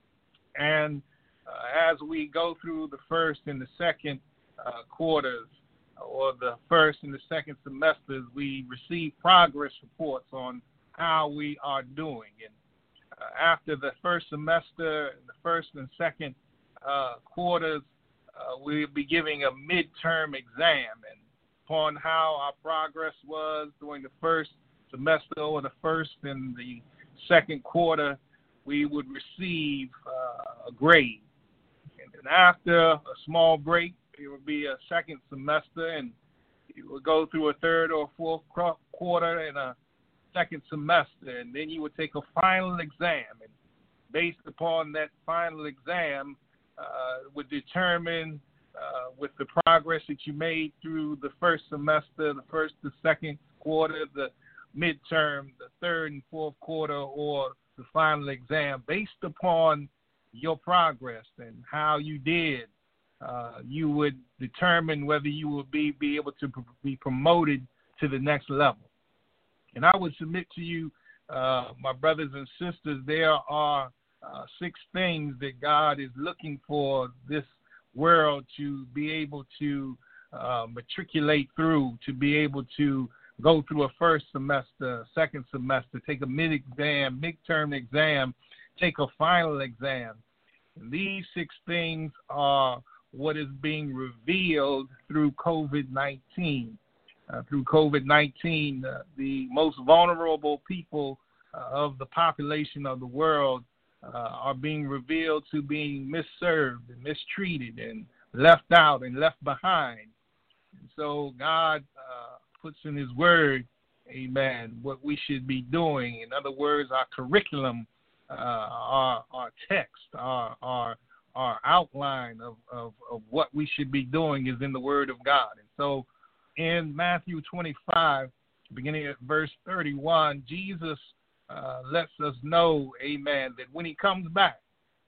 And uh, as we go through the first and the second uh, quarters, or the first and the second semesters, we receive progress reports on how we are doing. And uh, after the first semester, the first and second uh, quarters, uh, we'll be giving a midterm exam. And upon how our progress was during the first semester or the first and the second quarter, we would receive uh, a grade. And then after a small break, it would be a second semester, and you would go through a third or fourth quarter and a second semester, and then you would take a final exam. And based upon that final exam, uh, would determine uh, with the progress that you made through the first semester, the first, the second quarter, the midterm, the third and fourth quarter, or the final exam, based upon your progress and how you did. Uh, you would determine whether you will be, be able to pr- be promoted to the next level. And I would submit to you, uh, my brothers and sisters, there are uh, six things that God is looking for this world to be able to uh, matriculate through, to be able to go through a first semester, second semester, take a mid-exam, midterm exam, take a final exam. And these six things are what is being revealed through COVID nineteen. Uh, through COVID nineteen, uh, the most vulnerable people uh, of the population of the world uh, are being revealed to being misserved and mistreated and left out and left behind. And so God uh, puts in his word, amen, what we should be doing. In other words, our curriculum, uh, our, our text, our, our our outline of, of, of what we should be doing is in the Word of God. And so in Matthew twenty-five, beginning at verse thirty-one, Jesus uh, lets us know, amen, that when he comes back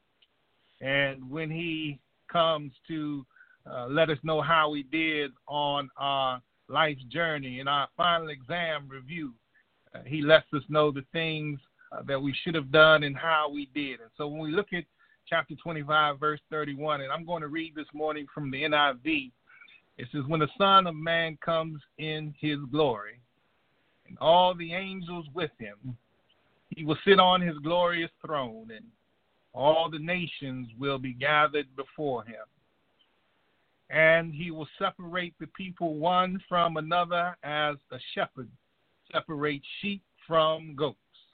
and when he comes to uh, let us know how we did on our life's journey in our final exam review, uh, he lets us know the things uh, that we should have done and how we did. And so when we look at chapter twenty-five, verse thirty-one, and I'm going to read this morning from the N I V. It says, when the Son of Man comes in his glory, and all the angels with him, he will sit on his glorious throne, and all the nations will be gathered before him. And he will separate the people one from another as a shepherd separates sheep from goats.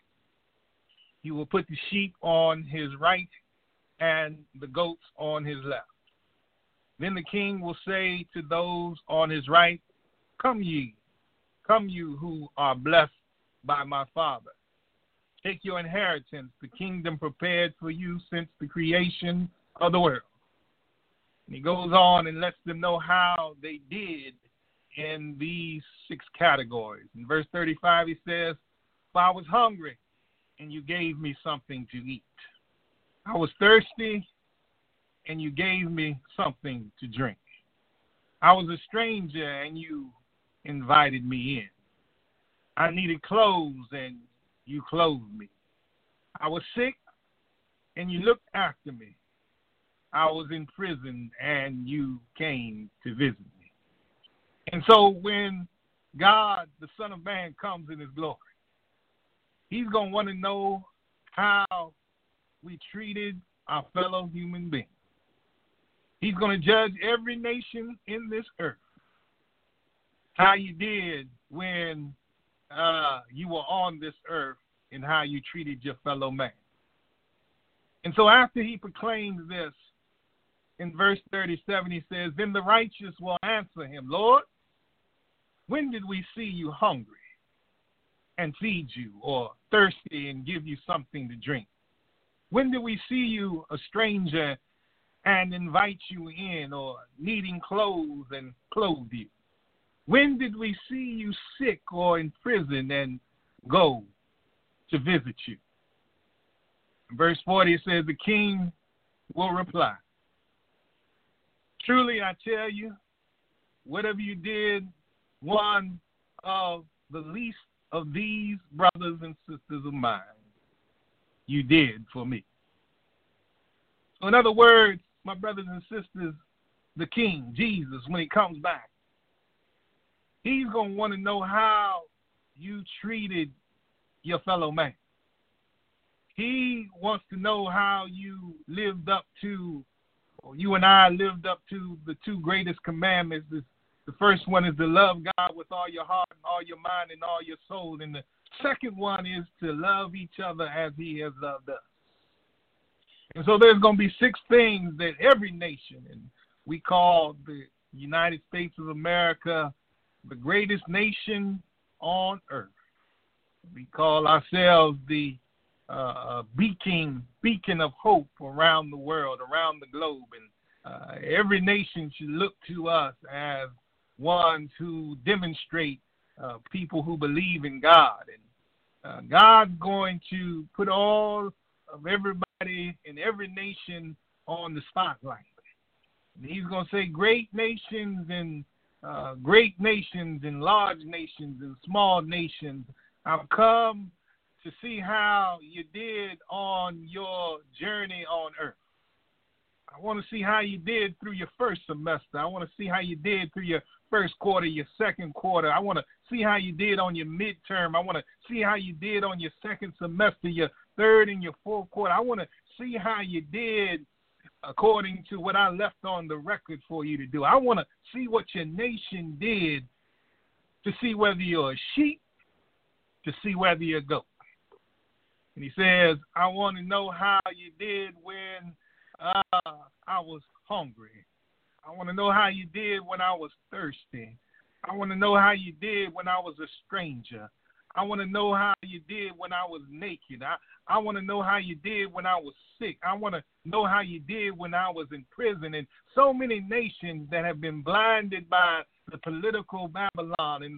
He will put the sheep on his right and the goats on his left. Then the king will say to those on his right, come ye, come you who are blessed by my Father. Take your inheritance, the kingdom prepared for you since the creation of the world. And he goes on and lets them know how they did in these six categories. In verse thirty-five, he says, for I was hungry, and you gave me something to eat. I was thirsty, and you gave me something to drink. I was a stranger, and you invited me in. I needed clothes, and you clothed me. I was sick, and you looked after me. I was in prison, and you came to visit me. And so when God, the Son of Man, comes in his glory, he's going to want to know how we treated our fellow human beings. He's going to judge every nation in this earth. How you did when uh, you were on this earth and how you treated your fellow man. And so after he proclaims this, in verse thirty-seven, he says, then the righteous will answer him, Lord, when did we see you hungry and feed you, or thirsty and give you something to drink? When did we see you a stranger and invite you in, or needing clothes and clothe you? When did we see you sick or in prison and go to visit you? In verse forty, it says, the king will reply, truly I tell you, whatever you did one of the least of these brothers and sisters of mine, you did for me. So in other words, my brothers and sisters, the King, Jesus, when he comes back, he's going to want to know how you treated your fellow man. He wants to know how you lived up to, or you and I lived up to the two greatest commandments. The first one is to love God with all your heart and all your mind and all your soul. And the second one is to love each other as he has loved us. And so there's going to be six things that every nation, and we call the United States of America the greatest nation on earth. We call ourselves the uh, beacon, beacon of hope around the world, around the globe. And uh, every nation should look to us as ones who demonstrate uh, people who believe in God. And uh, God's going to put all of everybody in every nation on the spotlight. And he's going to say great nations and uh, great nations and large nations and small nations, I've come to see how you did on your journey on earth. I want to see how you did through your first semester. I want to see how you did through your first quarter, your second quarter. I want to see how you did on your midterm. I want to see how you did on your second semester, your third and your fourth quarter. I want to see how you did according to what I left on the record for you to do. I want to see what your nation did to see whether you're a sheep, to see whether you're a goat. And he says, I want to know how you did when uh, I was hungry. I want to know how you did when I was thirsty. I want to know how you did when I was a stranger. I want to know how you did when I was naked. I, I want to know how you did when I was sick. I want to know how you did when I was in prison. And so many nations that have been blinded by the political Babylon and the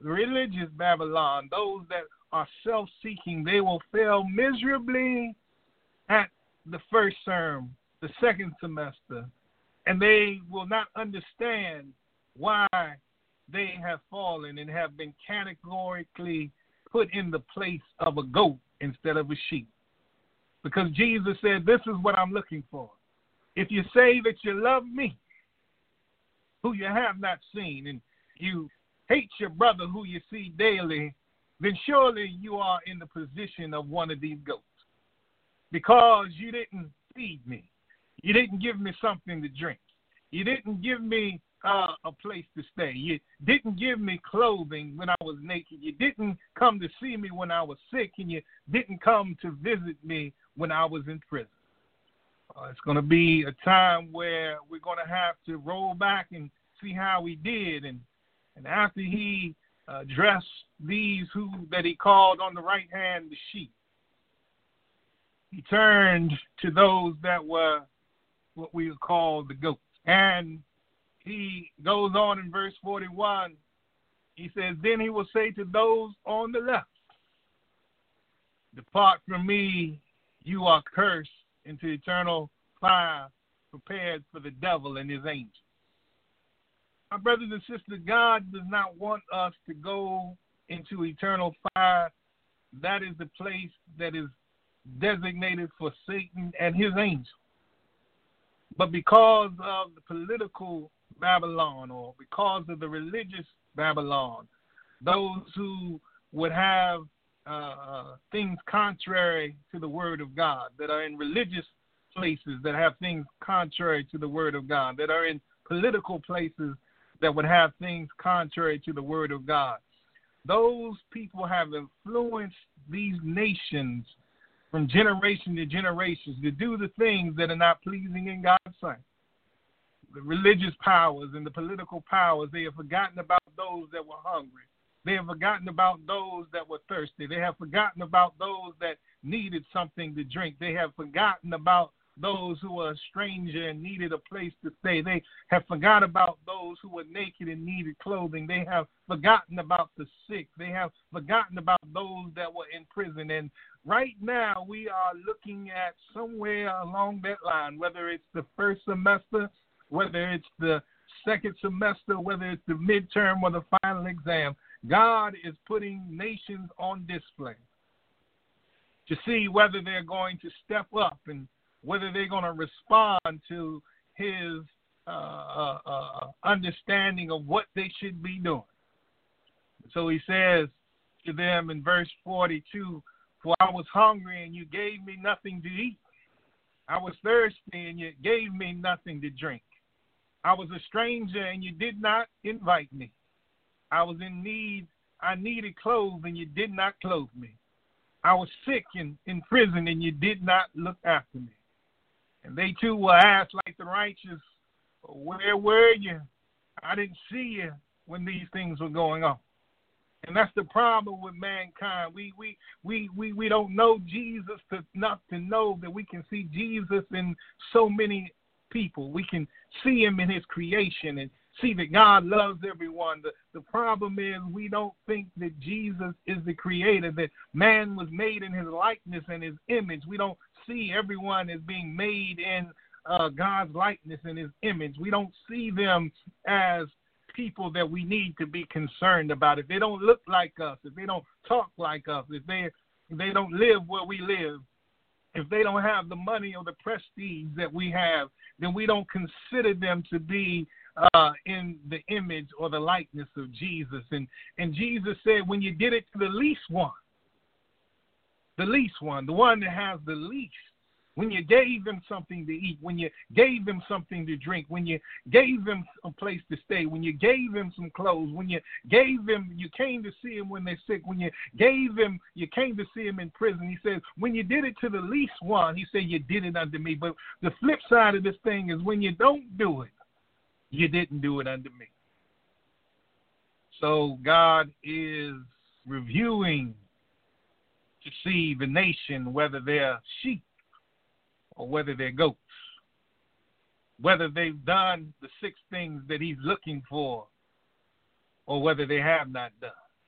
religious Babylon, those that are self-seeking, they will fail miserably at the first term, the second semester, and they will not understand why they have fallen and have been categorically put in the place of a goat instead of a sheep. Because Jesus said, this is what I'm looking for. If you say that you love me, who you have not seen, and you hate your brother who you see daily, then surely you are in the position of one of these goats. Because you didn't feed me. You didn't give me something to drink. You didn't give me uh, a place to stay. You didn't give me clothing when I was naked. You didn't come to see me when I was sick, and you didn't come to visit me when I was in prison. Uh, it's going to be a time where we're going to have to roll back and see how he did. And, and after he uh, addressed these who that he called on the right hand the sheep, he turned to those that were what we would call the goats. And he goes on in verse forty-one. He says, then he will say to those on the left, depart from me, you are cursed, into eternal fire prepared for the devil and his angels. My brothers and sisters, God does not want us to go into eternal fire. That is the place that is designated for Satan and his angels. But because of the political Babylon, or because of the religious Babylon, those who would have uh, things contrary to the word of God, that are in religious places that have things contrary to the word of God, that are in political places that would have things contrary to the word of God. Those people have influenced these nations from generation to generation to do the things that are not pleasing in God's sight. The religious powers and the political powers, they have forgotten about those that were hungry. They have forgotten about those that were thirsty. They have forgotten about those that needed something to drink. They have forgotten about those who were a stranger and needed a place to stay. They have forgotten about those who were naked and needed clothing. They have forgotten about the sick. They have forgotten about those that were in prison. And right now we are looking at somewhere along that line, whether it's the first semester, whether it's the second semester, whether it's the midterm or the final exam, God is putting nations on display to see whether they're going to step up and whether they're going to respond to his uh, uh, uh, understanding of what they should be doing. So he says to them in verse forty-two, for I was hungry and you gave me nothing to eat. I was thirsty and you gave me nothing to drink. I was a stranger and you did not invite me. I was in need. I needed clothes and you did not clothe me. I was sick and in prison and you did not look after me. And they too will ask like the righteous, where were you? I didn't see you when these things were going on. And that's the problem with mankind. We we we we, we don't know Jesus enough to know that we can see Jesus in so many people. We can see him in his creation and see that God loves everyone. The, the problem is we don't think that Jesus is the creator, that man was made in his likeness and his image. We don't see everyone as being made in uh, God's likeness and his image. We don't see them as people that we need to be concerned about. If they don't look like us, if they don't talk like us, if they, if they don't live where we live, if they don't have the money or the prestige that we have, then we don't consider them to be uh, in the image or the likeness of Jesus. And, and Jesus said, when you did it to the least one, the least one, the one that has the least, when you gave them something to eat, when you gave them something to drink, when you gave them a place to stay, when you gave them some clothes, when you gave them, you came to see them when they're sick, when you gave them, you came to see them in prison. He says, when you did it to the least one, he said, you did it unto me. But the flip side of this thing is when you don't do it, you didn't do it unto me. So God is reviewing to see the nation, whether they're sheep or whether they're goats, whether they've done the six things that he's looking for or whether they have not done.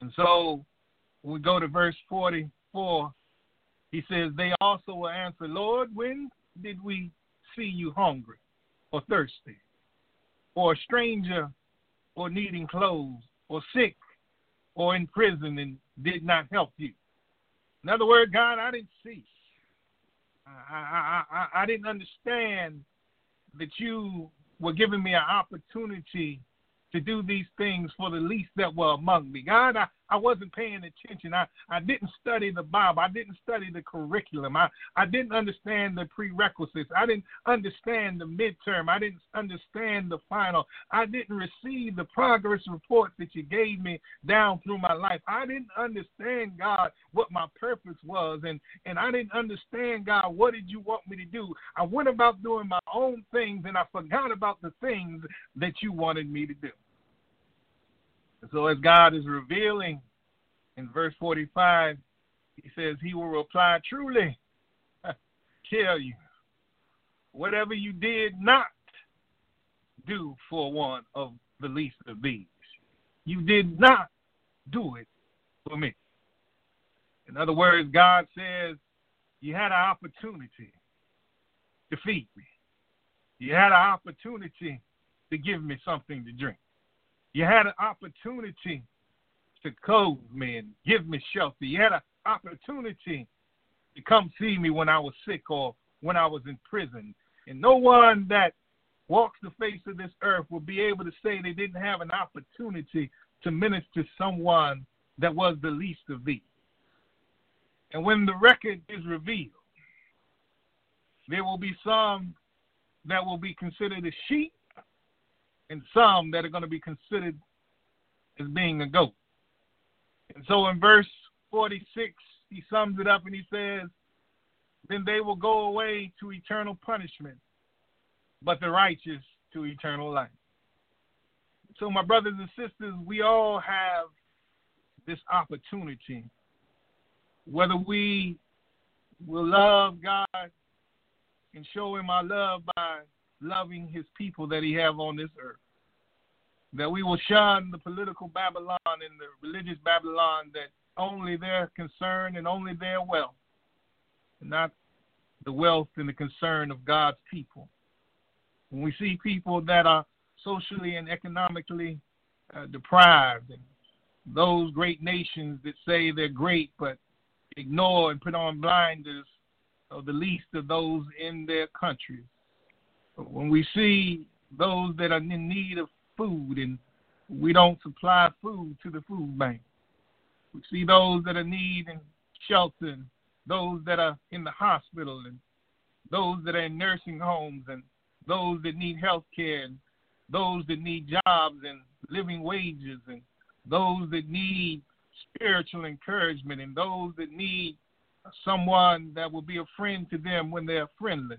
And so when we go to verse forty-four, he says, they also will answer, Lord, when did we see you hungry or thirsty, or a stranger, or needing clothes, or sick, or in prison, and did not help you? In other words, God, I didn't see. I, I, I, I didn't understand that you were giving me an opportunity to do these things for the least that were among me. God, I, I wasn't paying attention. I, I didn't study the Bible. I didn't study the curriculum. I, I didn't understand the prerequisites. I didn't understand the midterm. I didn't understand the final. I didn't receive the progress reports that you gave me down through my life. I didn't understand, God, what my purpose was, and, and I didn't understand, God, what did you want me to do? I went about doing my own things, and I forgot about the things that you wanted me to do. So as God is revealing in verse forty-five, he says he will reply, truly, I tell you, whatever you did not do for one of the least of these, you did not do it for me. In other words, God says you had an opportunity to feed me. You had an opportunity to give me something to drink. You had an opportunity to clothe me and give me shelter. You had an opportunity to come see me when I was sick or when I was in prison. And no one that walks the face of this earth will be able to say they didn't have an opportunity to minister to someone that was the least of these. And when the record is revealed, there will be some that will be considered a sheep, and some that are going to be considered as being a goat. And so in verse forty-six, he sums it up and he says, then they will go away to eternal punishment, but the righteous to eternal life. So my brothers and sisters, we all have this opportunity, whether we will love God and show him our love by loving his people that he have on this earth, that we will shun the political Babylon and the religious Babylon that only their concern and only their wealth, not the wealth and the concern of God's people. When we see people that are socially and economically uh, deprived, and those great nations that say they're great but ignore and put on blinders of the least of those in their countries. When we see those that are in need of food and we don't supply food to the food bank. We see those that are needing shelter, and those that are in the hospital, and those that are in nursing homes, and those that need health care, and those that need jobs and living wages, and those that need spiritual encouragement, and those that need someone that will be a friend to them when they're friendless.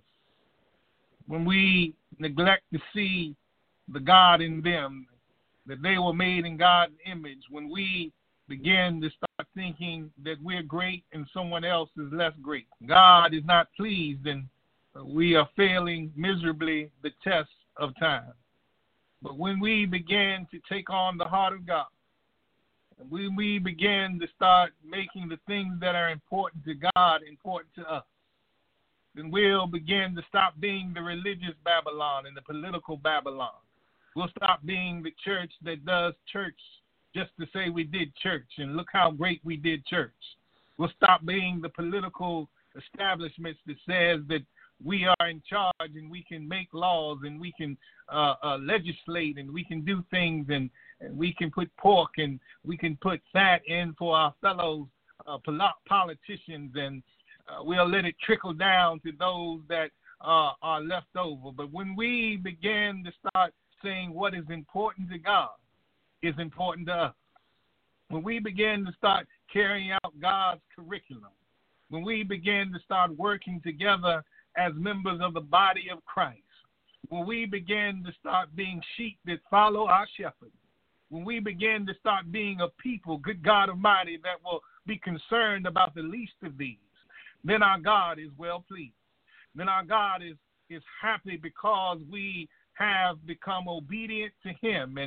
When we neglect to see the God in them, that they were made in God's image, when we begin to start thinking that we're great and someone else is less great, God is not pleased, and we are failing miserably the test of time. But when we begin to take on the heart of God, and when we begin to start making the things that are important to God important to us, then we'll begin to stop being the religious Babylon and the political Babylon. We'll stop being the church that does church just to say we did church and look how great we did church. We'll stop being the political establishments that says that we are in charge and we can make laws and we can uh, uh, legislate and we can do things and, and we can put pork and we can put fat in for our fellow uh, politicians, and Uh, we'll let it trickle down to those that uh, are left over. But when we begin to start saying what is important to God is important to us, when we begin to start carrying out God's curriculum, when we begin to start working together as members of the body of Christ, when we begin to start being sheep that follow our shepherd, when we begin to start being a people, good God Almighty, that will be concerned about the least of these, then our God is well pleased. Then our God is, is happy because we have become obedient to him, and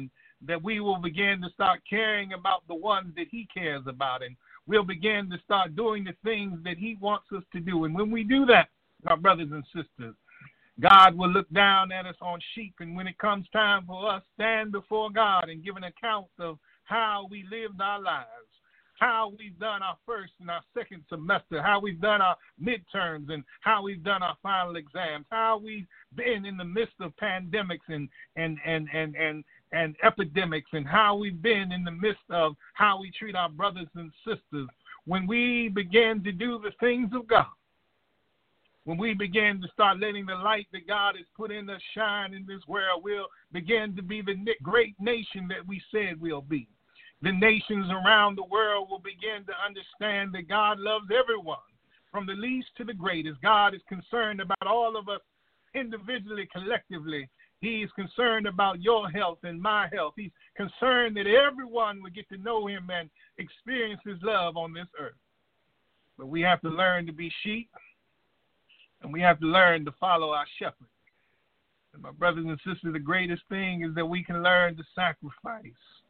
that we will begin to start caring about the ones that he cares about, and we'll begin to start doing the things that he wants us to do. And when we do that, our brothers and sisters, God will look down at us on sheep, and when it comes time for us stand before God and give an account of how we lived our lives, how we've done our first and our second semester, how we've done our midterms, and how we've done our final exams, how we've been in the midst of pandemics and and and and and, and epidemics, and how we've been in the midst of how we treat our brothers and sisters. When we begin to do the things of God, when we begin to start letting the light that God has put in us shine in this world, we'll begin to be the great nation that we said we'll be. The nations around the world will begin to understand that God loves everyone, from the least to the greatest. God is concerned about all of us individually, collectively. He is concerned about your health and my health. He's concerned that everyone will get to know him and experience his love on this earth. But we have to learn to be sheep, and we have to learn to follow our shepherd. And my brothers and sisters, the greatest thing is that we can learn to sacrifice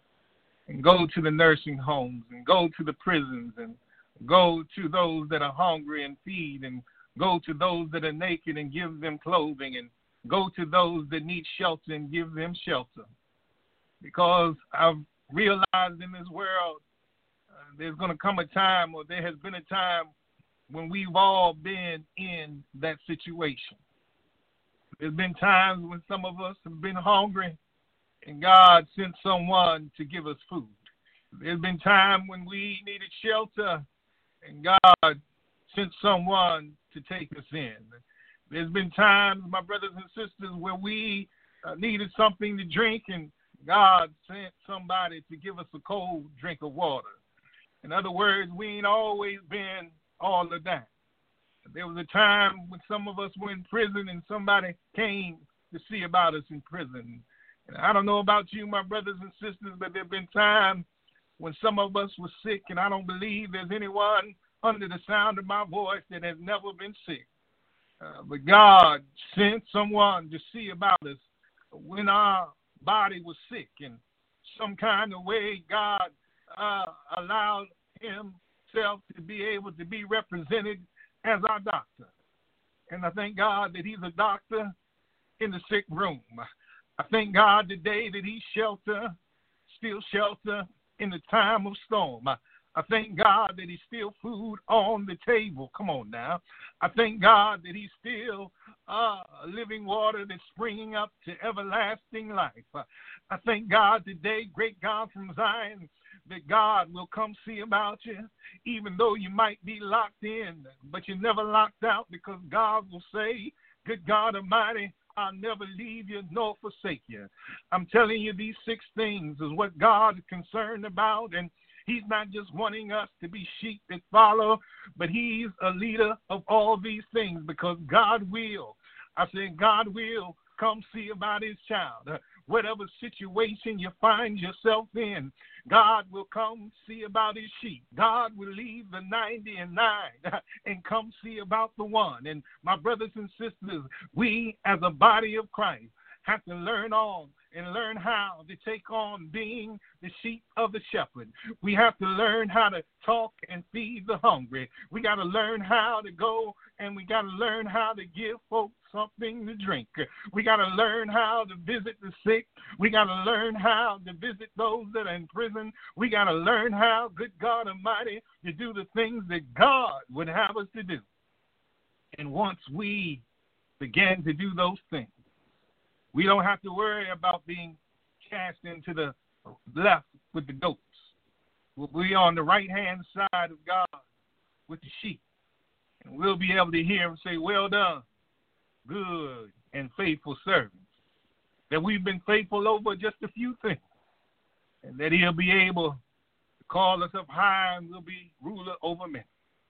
and go to the nursing homes and go to the prisons and go to those that are hungry and feed, and go to those that are naked and give them clothing, and go to those that need shelter and give them shelter. Because I've realized in this world uh, there's going to come a time, or there has been a time, when we've all been in that situation. There's been times when some of us have been hungry, and God sent someone to give us food. There's been times when we needed shelter, and God sent someone to take us in. There's been times, my brothers and sisters, where we uh, needed something to drink, and God sent somebody to give us a cold drink of water. In other words, we ain't always been all of that. There was a time when some of us were in prison, and somebody came to see about us in prison. And I don't know about you, my brothers and sisters, but there have been times when some of us were sick, and I don't believe there's anyone under the sound of my voice that has never been sick. Uh, but God sent someone to see about us when our body was sick, and some kind of way God uh, allowed himself to be able to be represented as our doctor. And I thank God that he's a doctor in the sick room. I thank God today that he's shelter, still shelter in the time of storm. I, I thank God that he's still food on the table. Come on now. I thank God that he's still uh, living water that's springing up to everlasting life. I, I thank God today, great God from Zion, that God will come see about you, even though you might be locked in, but you're never locked out, because God will say, good God Almighty, I'll never leave you nor forsake you. I'm telling you, these six things is what God is concerned about, and he's not just wanting us to be sheep that follow, but he's a leader of all these things, because God will. I said, God will come see about his child. Whatever situation you find yourself in, God will come see about his sheep. God will leave the ninety and nine and come see about the one. And my brothers and sisters, we as a body of Christ have to learn on and learn how to take on being the sheep of the shepherd. We have to learn how to talk and feed the hungry. We got to learn how to go, and we got to learn how to give folks something to drink. We got to learn how to visit the sick. We got to learn how to visit those that are in prison. We got to learn how, good God Almighty, to do the things that God would have us to do. And once we begin to do those things, we don't have to worry about being cast into the left with the goats. We'll be on the right-hand side of God with the sheep. And we'll be able to hear him say, well done, good and faithful servants. That we've been faithful over just a few things. And that he'll be able to call us up high, and we'll be ruler over men.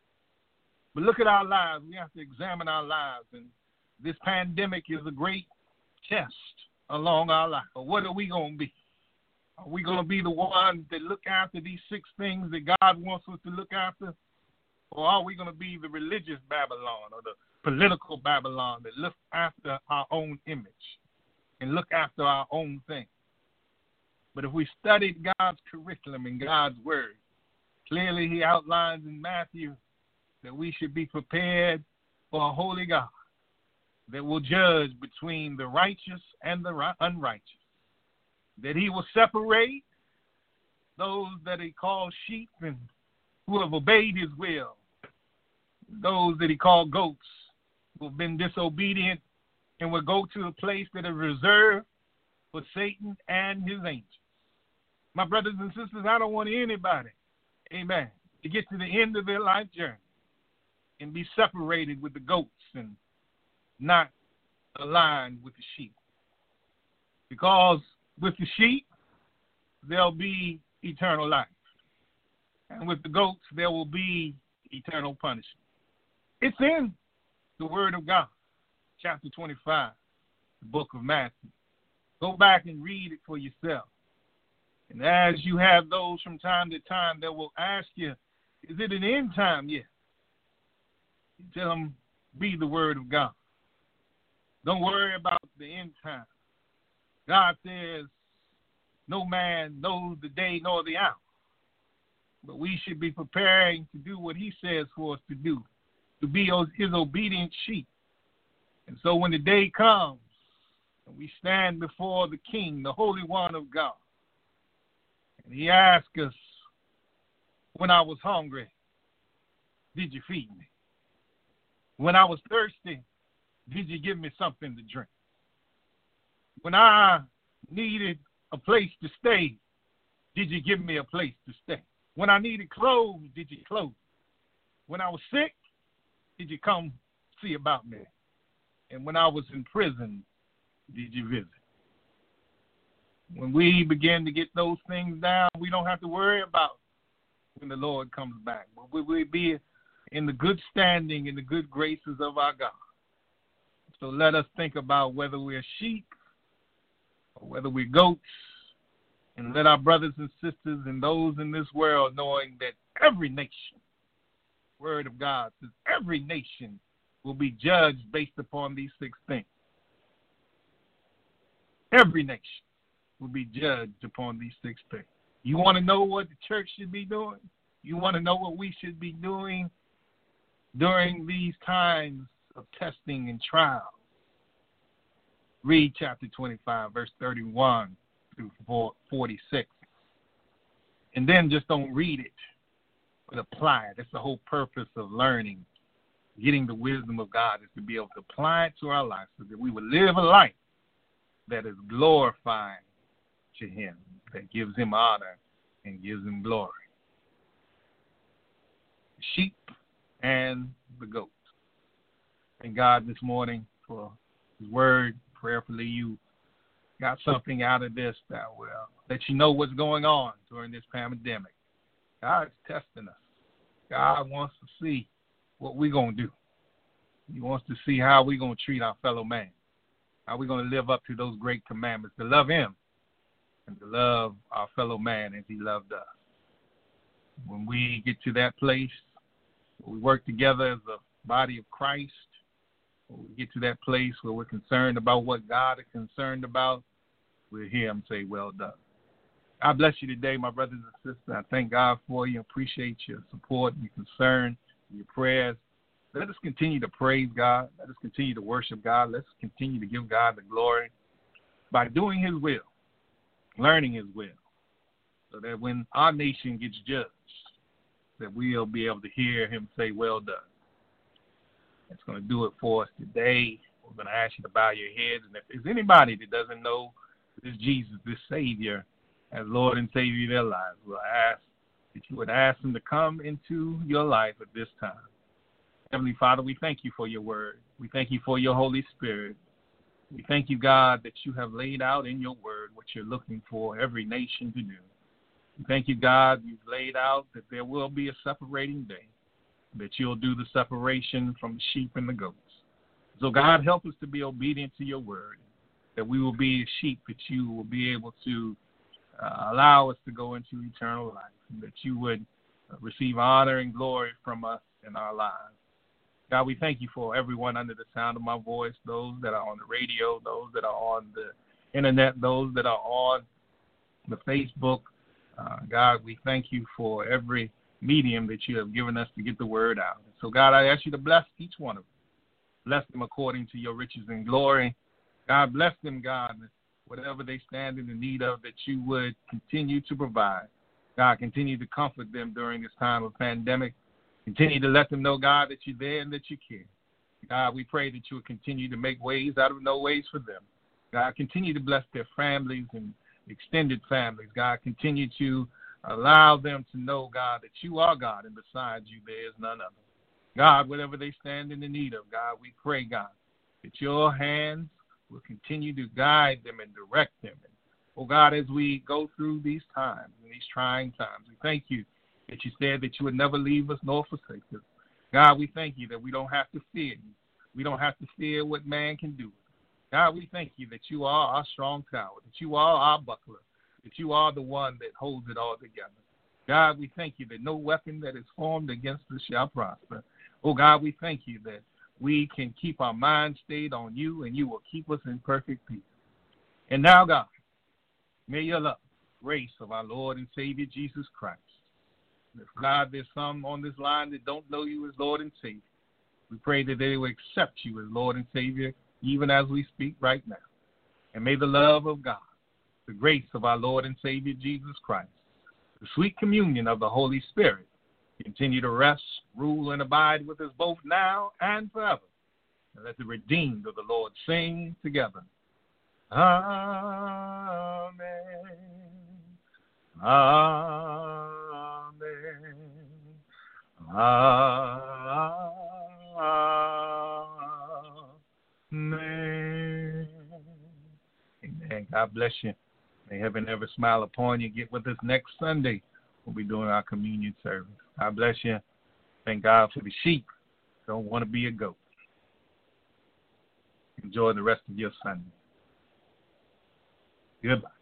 But look at our lives. We have to examine our lives. And this pandemic is a great test along our life. But what are we going to be? Are we going to be the ones that look after these six things that God wants us to look after? Or are we going to be the religious Babylon or the political Babylon that look after our own image and look after our own thing? But if we studied God's curriculum and God's word, clearly he outlines in Matthew that we should be prepared for a holy God that will judge between the righteous and the unrighteous, that he will separate those that he calls sheep and who have obeyed his will, those that he called goats who have been disobedient and will go to a place that is reserved for Satan and his angels. My brothers and sisters, I don't want anybody, amen, to get to the end of their life journey and be separated with the goats and not aligned with the sheep. Because with the sheep, there'll be eternal life. And with the goats, there will be eternal punishment. It's in the Word of God, chapter twenty-five, the book of Matthew. Go back and read it for yourself. And as you have those from time to time that will ask you, is it an end time yet? You tell them, be the Word of God. Don't worry about the end time. God says, no man knows the day nor the hour. But we should be preparing to do what he says for us to do, to be his obedient sheep. And so when the day comes and we stand before the King, the Holy One of God, and he asks us, when I was hungry, did you feed me? When I was thirsty, did you give me something to drink? When I needed a place to stay, did you give me a place to stay? When I needed clothes, did you clothe? When I was sick, did you come see about me? And when I was in prison, did you visit? When we begin to get those things down, we don't have to worry about when the Lord comes back. But we will be in the good standing, in the good graces of our God. So let us think about whether we're sheep or whether we're goats, and let our brothers and sisters and those in this world knowing that every nation, Word of God says, every nation will be judged based upon these six things. Every nation will be judged upon these six things. You want to know what the church should be doing? You want to know what we should be doing during these times of testing and trial? Read chapter twenty-five, verse thirty-one through forty-six. And then just don't read it, but apply it. That's the whole purpose of learning. Getting the wisdom of God is to be able to apply it to our lives so that we would live a life that is glorifying to him, that gives him honor and gives him glory. The sheep and the goats. Thank God this morning for his word. Prayerfully you got something out of this that will let you know what's going on during this pandemic. God is testing us. God wants to see what we're going to do. He wants to see how we're going to treat our fellow man, how we're going to live up to those great commandments, to love him and to love our fellow man as he loved us. When we get to that place where we work together as a body of Christ, when we get to that place where we're concerned about what God is concerned about, we'll hear him say, well done. God bless you today, my brothers and sisters. I thank God for you. Appreciate your support and your concern, and your prayers. Let us continue to praise God. Let us continue to worship God. Let's continue to give God the glory by doing his will, learning his will, so that when our nation gets judged, that we'll be able to hear him say, well done. That's going to do it for us today. We're going to ask you to bow your heads. And if there's anybody that doesn't know this Jesus, this Savior, as Lord and Savior of their lives, we'll ask that you would ask him to come into your life at this time. Heavenly Father, we thank you for your word. We thank you for your Holy Spirit. We thank you, God, that you have laid out in your word what you're looking for every nation to do. We thank you, God, you've laid out that there will be a separating day, that you'll do the separation from the sheep and the goats. So, God, help us to be obedient to your word, that we will be a sheep, that you will be able to uh, allow us to go into eternal life, and that you would uh, receive honor and glory from us in our lives. God, we thank you for everyone under the sound of my voice, those that are on the radio, those that are on the internet, those that are on the Facebook. Uh, God, we thank you for every medium that you have given us to get the word out. So, God, I ask you to bless each one of them. Bless them according to your riches and glory. God, bless them, God, whatever they stand in the need of, that you would continue to provide. God, continue to comfort them during this time of pandemic. Continue to let them know, God, that you're there and that you care. God, we pray that you will continue to make ways out of no ways for them. God, continue to bless their families and extended families. God, continue to allow them to know, God, that you are God, and besides you there is none other. God, whatever they stand in the need of, God, we pray, God, that your hands will continue to guide them and direct them. And, oh, God, as we go through these times, these trying times, we thank you that you said that you would never leave us nor forsake us. God, we thank you that we don't have to fear you. We don't have to fear what man can do. God, we thank you that you are our strong tower, that you are our buckler, that you are the one that holds it all together. God, we thank you that no weapon that is formed against us shall prosper. Oh, God, we thank you that we can keep our mind stayed on you, and you will keep us in perfect peace. And now, God, may your love, grace of our Lord and Savior Jesus Christ. If, God, there's some on this line that don't know you as Lord and Savior, we pray that they will accept you as Lord and Savior even as we speak right now. And may the love of God, the grace of our Lord and Savior Jesus Christ, the sweet communion of the Holy Spirit continue to rest, rule, and abide with us both now and forever. And let the redeemed of the Lord sing together. Amen. Amen. Amen. Amen. God bless you. May heaven ever smile upon you. Get with us next Sunday. We'll be doing our communion service. God bless you. Thank God for the sheep. Don't want to be a goat. Enjoy the rest of your Sunday. Goodbye.